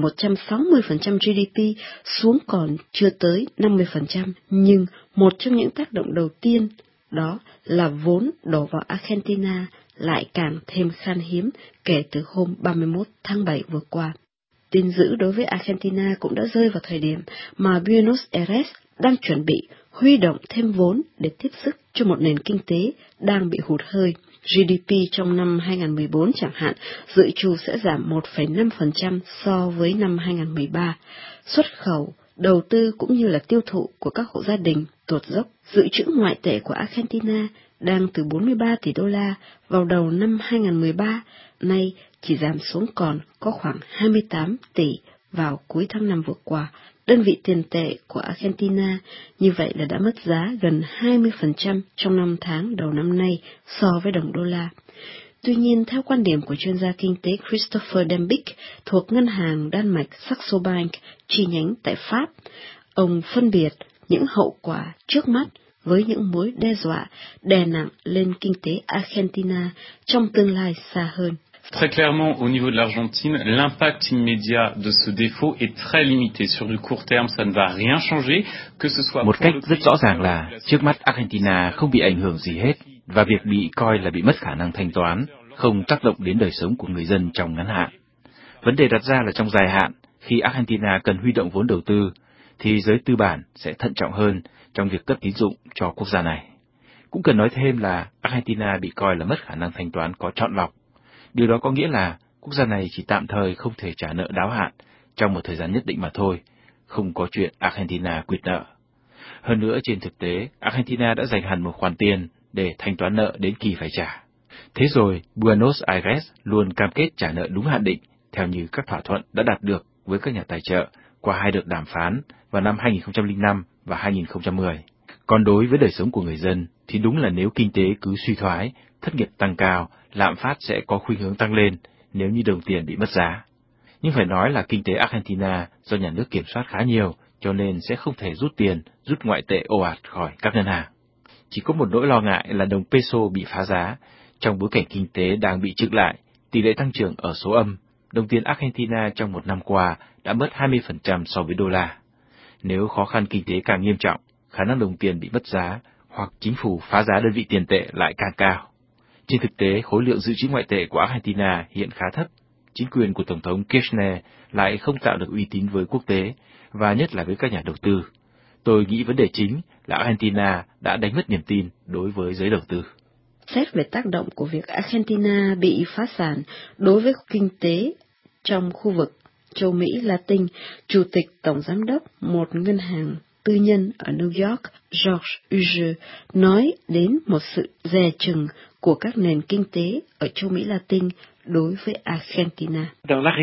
160% GDP xuống còn chưa tới 50%, nhưng một trong những tác động đầu tiên đó là vốn đổ vào Argentina lại càng thêm khan hiếm kể từ hôm 31 tháng 7 vừa qua. Tin dữ đối với Argentina cũng đã rơi vào thời điểm mà Buenos Aires đang chuẩn bị huy động thêm vốn để tiếp sức cho một nền kinh tế đang bị hụt hơi. GDP trong năm 2014 chẳng hạn dự trù sẽ giảm 1,5% so với năm 2013. Xuất khẩu, đầu tư cũng như là tiêu thụ của các hộ gia đình tuột dốc. Dự trữ ngoại tệ của Argentina đang từ 43 tỷ đô la vào đầu năm 2013, nay chỉ giảm xuống còn có khoảng 28 tỷ vào cuối tháng 5 vừa qua. Đơn vị tiền tệ của Argentina như vậy là đã mất giá gần 20% trong 5 tháng đầu năm nay so với đồng đô la. Tuy nhiên, theo quan điểm của chuyên gia kinh tế Christopher Dembick thuộc ngân hàng Đan Mạch Saxo Bank chi nhánh tại Pháp, ông phân biệt những hậu quả trước mắt với những mối đe dọa đè nặng lên kinh tế Argentina trong tương lai xa hơn. Très clairement, au niveau de l'Argentine, l'impact immédiat de ce défaut est très limité. Sur du court terme, ça ne va rien changer, que ce soit... Một cách rất rõ ràng là trước mắt Argentina không bị ảnh hưởng gì hết, và việc bị coi là bị mất khả năng thanh toán không tác động đến đời sống của người dân trong ngắn hạn. Vấn đề đặt ra là trong dài hạn, khi Argentina cần huy động vốn đầu tư, thì giới tư bản sẽ thận trọng hơn trong việc cấp tín dụng cho quốc gia này. Cũng cần nói thêm là Argentina bị coi là mất khả năng thanh toán có chọn lọc. Điều đó có nghĩa là quốc gia này chỉ tạm thời không thể trả nợ đáo hạn trong một thời gian nhất định mà thôi, không có chuyện Argentina quỵt nợ. Hơn nữa, trên thực tế, Argentina đã dành hẳn một khoản tiền để thanh toán nợ đến kỳ phải trả. Thế rồi, Buenos Aires luôn cam kết trả nợ đúng hạn định, theo như các thỏa thuận đã đạt được với các nhà tài trợ qua hai đợt đàm phán vào năm 2005 và 2010. Còn đối với đời sống của người dân, thì đúng là nếu kinh tế cứ suy thoái, thất nghiệp tăng cao, lạm phát sẽ có khuynh hướng tăng lên, nếu như đồng tiền bị mất giá. Nhưng phải nói là kinh tế Argentina do nhà nước kiểm soát khá nhiều, cho nên sẽ không thể rút ngoại tệ ồ ạt khỏi các ngân hàng. Chỉ có một nỗi lo ngại là đồng peso bị phá giá. Trong bối cảnh kinh tế đang bị chững lại, tỷ lệ tăng trưởng ở số âm, đồng tiền Argentina trong một năm qua đã mất 20% so với đô la. Nếu khó khăn kinh tế càng nghiêm trọng, khả năng đồng tiền bị mất giá hoặc chính phủ phá giá đơn vị tiền tệ lại càng cao. Trên thực tế, khối lượng dự trữ ngoại tệ của Argentina hiện khá thấp. Chính quyền của Tổng thống Kirchner lại không tạo được uy tín với quốc tế, và nhất là với các nhà đầu tư. Tôi nghĩ vấn đề chính là Argentina đã đánh mất niềm tin đối với giới đầu tư. Xét về tác động của việc Argentina bị phá sản đối với kinh tế trong khu vực châu Mỹ Latin, Chủ tịch Tổng Giám đốc một ngân hàng tư nhân ở New York, George Uge, nói đến một sự dè chừng của các nền kinh tế ở châu Mỹ Latin đối với Argentina.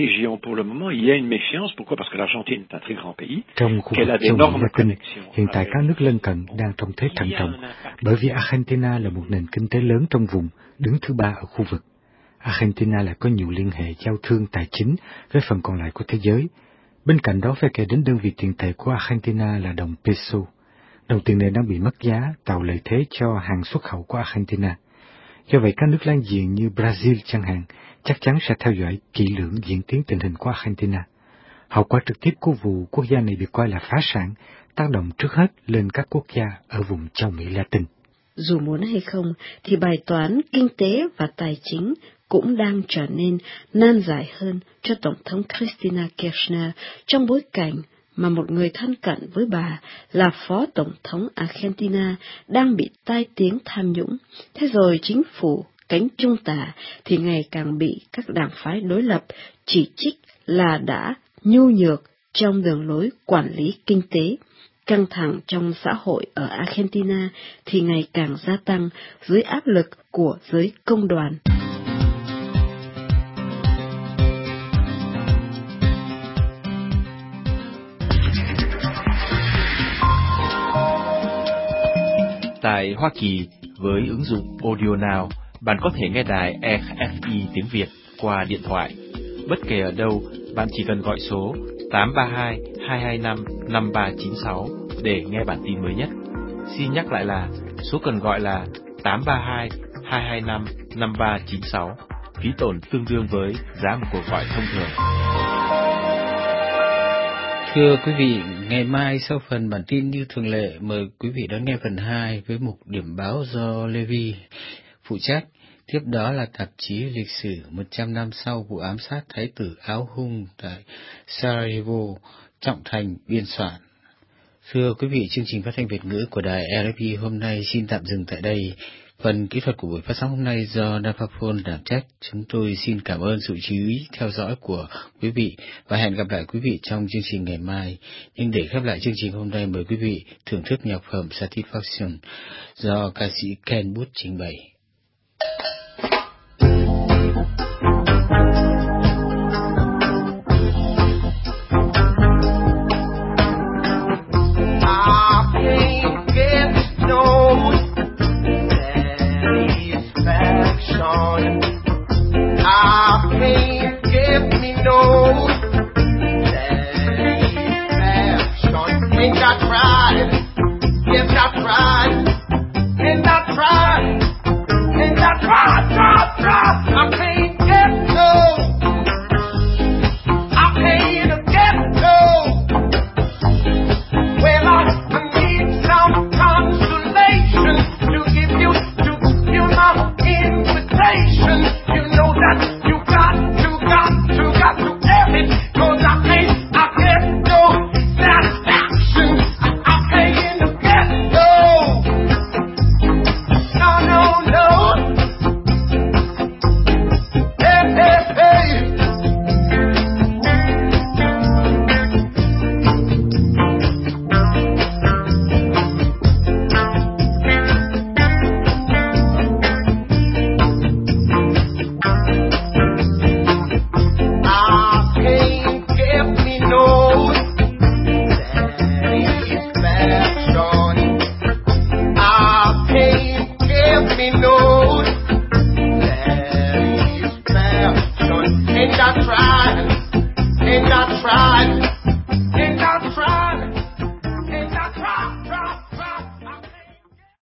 Trong khu vực châu Mỹ Latin, hiện tại các nước lân cận đang trong thế thận trọng, bởi vì Argentina là một nền kinh tế lớn trong vùng, đứng thứ 3 ở khu vực. Argentina lại có nhiều liên hệ giao thương tài chính với phần còn lại của thế giới. Bên cạnh đó phải kể đến đơn vị tiền tệ của Argentina là đồng peso. Đồng tiền này đang bị mất giá, tạo lợi thế cho hàng xuất khẩu của Argentina. Do vậy, các nước láng giềng như Brazil chẳng hạn chắc chắn sẽ theo dõi kỹ lưỡng diễn tiến tình hình của Argentina. Hậu quả trực tiếp của vụ quốc gia này được coi là phá sản, tác động trước hết lên các quốc gia ở vùng châu Mỹ Latin. Dù muốn hay không, thì bài toán kinh tế và tài chính cũng đang trở nên nan giải hơn cho Tổng thống Cristina Kirchner trong bối cảnh mà một người thân cận với bà là Phó Tổng thống Argentina đang bị tai tiếng tham nhũng. Thế rồi chính phủ cánh trung tả thì ngày càng bị các đảng phái đối lập chỉ trích là đã nhu nhược trong đường lối quản lý kinh tế. Căng thẳng trong xã hội ở Argentina thì ngày càng gia tăng dưới áp lực của giới công đoàn. Tại Hoa Kỳ, với ứng dụng Audio Now, bạn có thể nghe đài RFI tiếng Việt qua điện thoại. Bất kể ở đâu, bạn chỉ cần gọi số 832 225 5396 để nghe bản tin mới nhất. Xin nhắc lại là số cần gọi là 832 225 5396, phí tổn tương đương với giá một cuộc gọi thông thường. Thưa quý vị, ngày mai sau phần bản tin như thường lệ, mời quý vị đón nghe phần 2 với mục điểm báo do Levi phụ trách. Tiếp đó là tạp chí lịch sử 100 năm sau vụ ám sát Thái tử Áo Hung tại Sarajevo, Trọng Thành biên soạn. Thưa quý vị, chương trình phát thanh Việt ngữ của đài RFI hôm nay xin tạm dừng tại đây. Phần kỹ thuật của buổi phát sóng hôm nay do Daphone đảm trách. Chúng tôi xin cảm ơn sự chú ý theo dõi của quý vị và hẹn gặp lại quý vị trong chương trình ngày mai. Nhưng để khép lại chương trình hôm nay, mời quý vị thưởng thức nhạc phẩm Satisfaction do ca sĩ Ken Booth trình bày.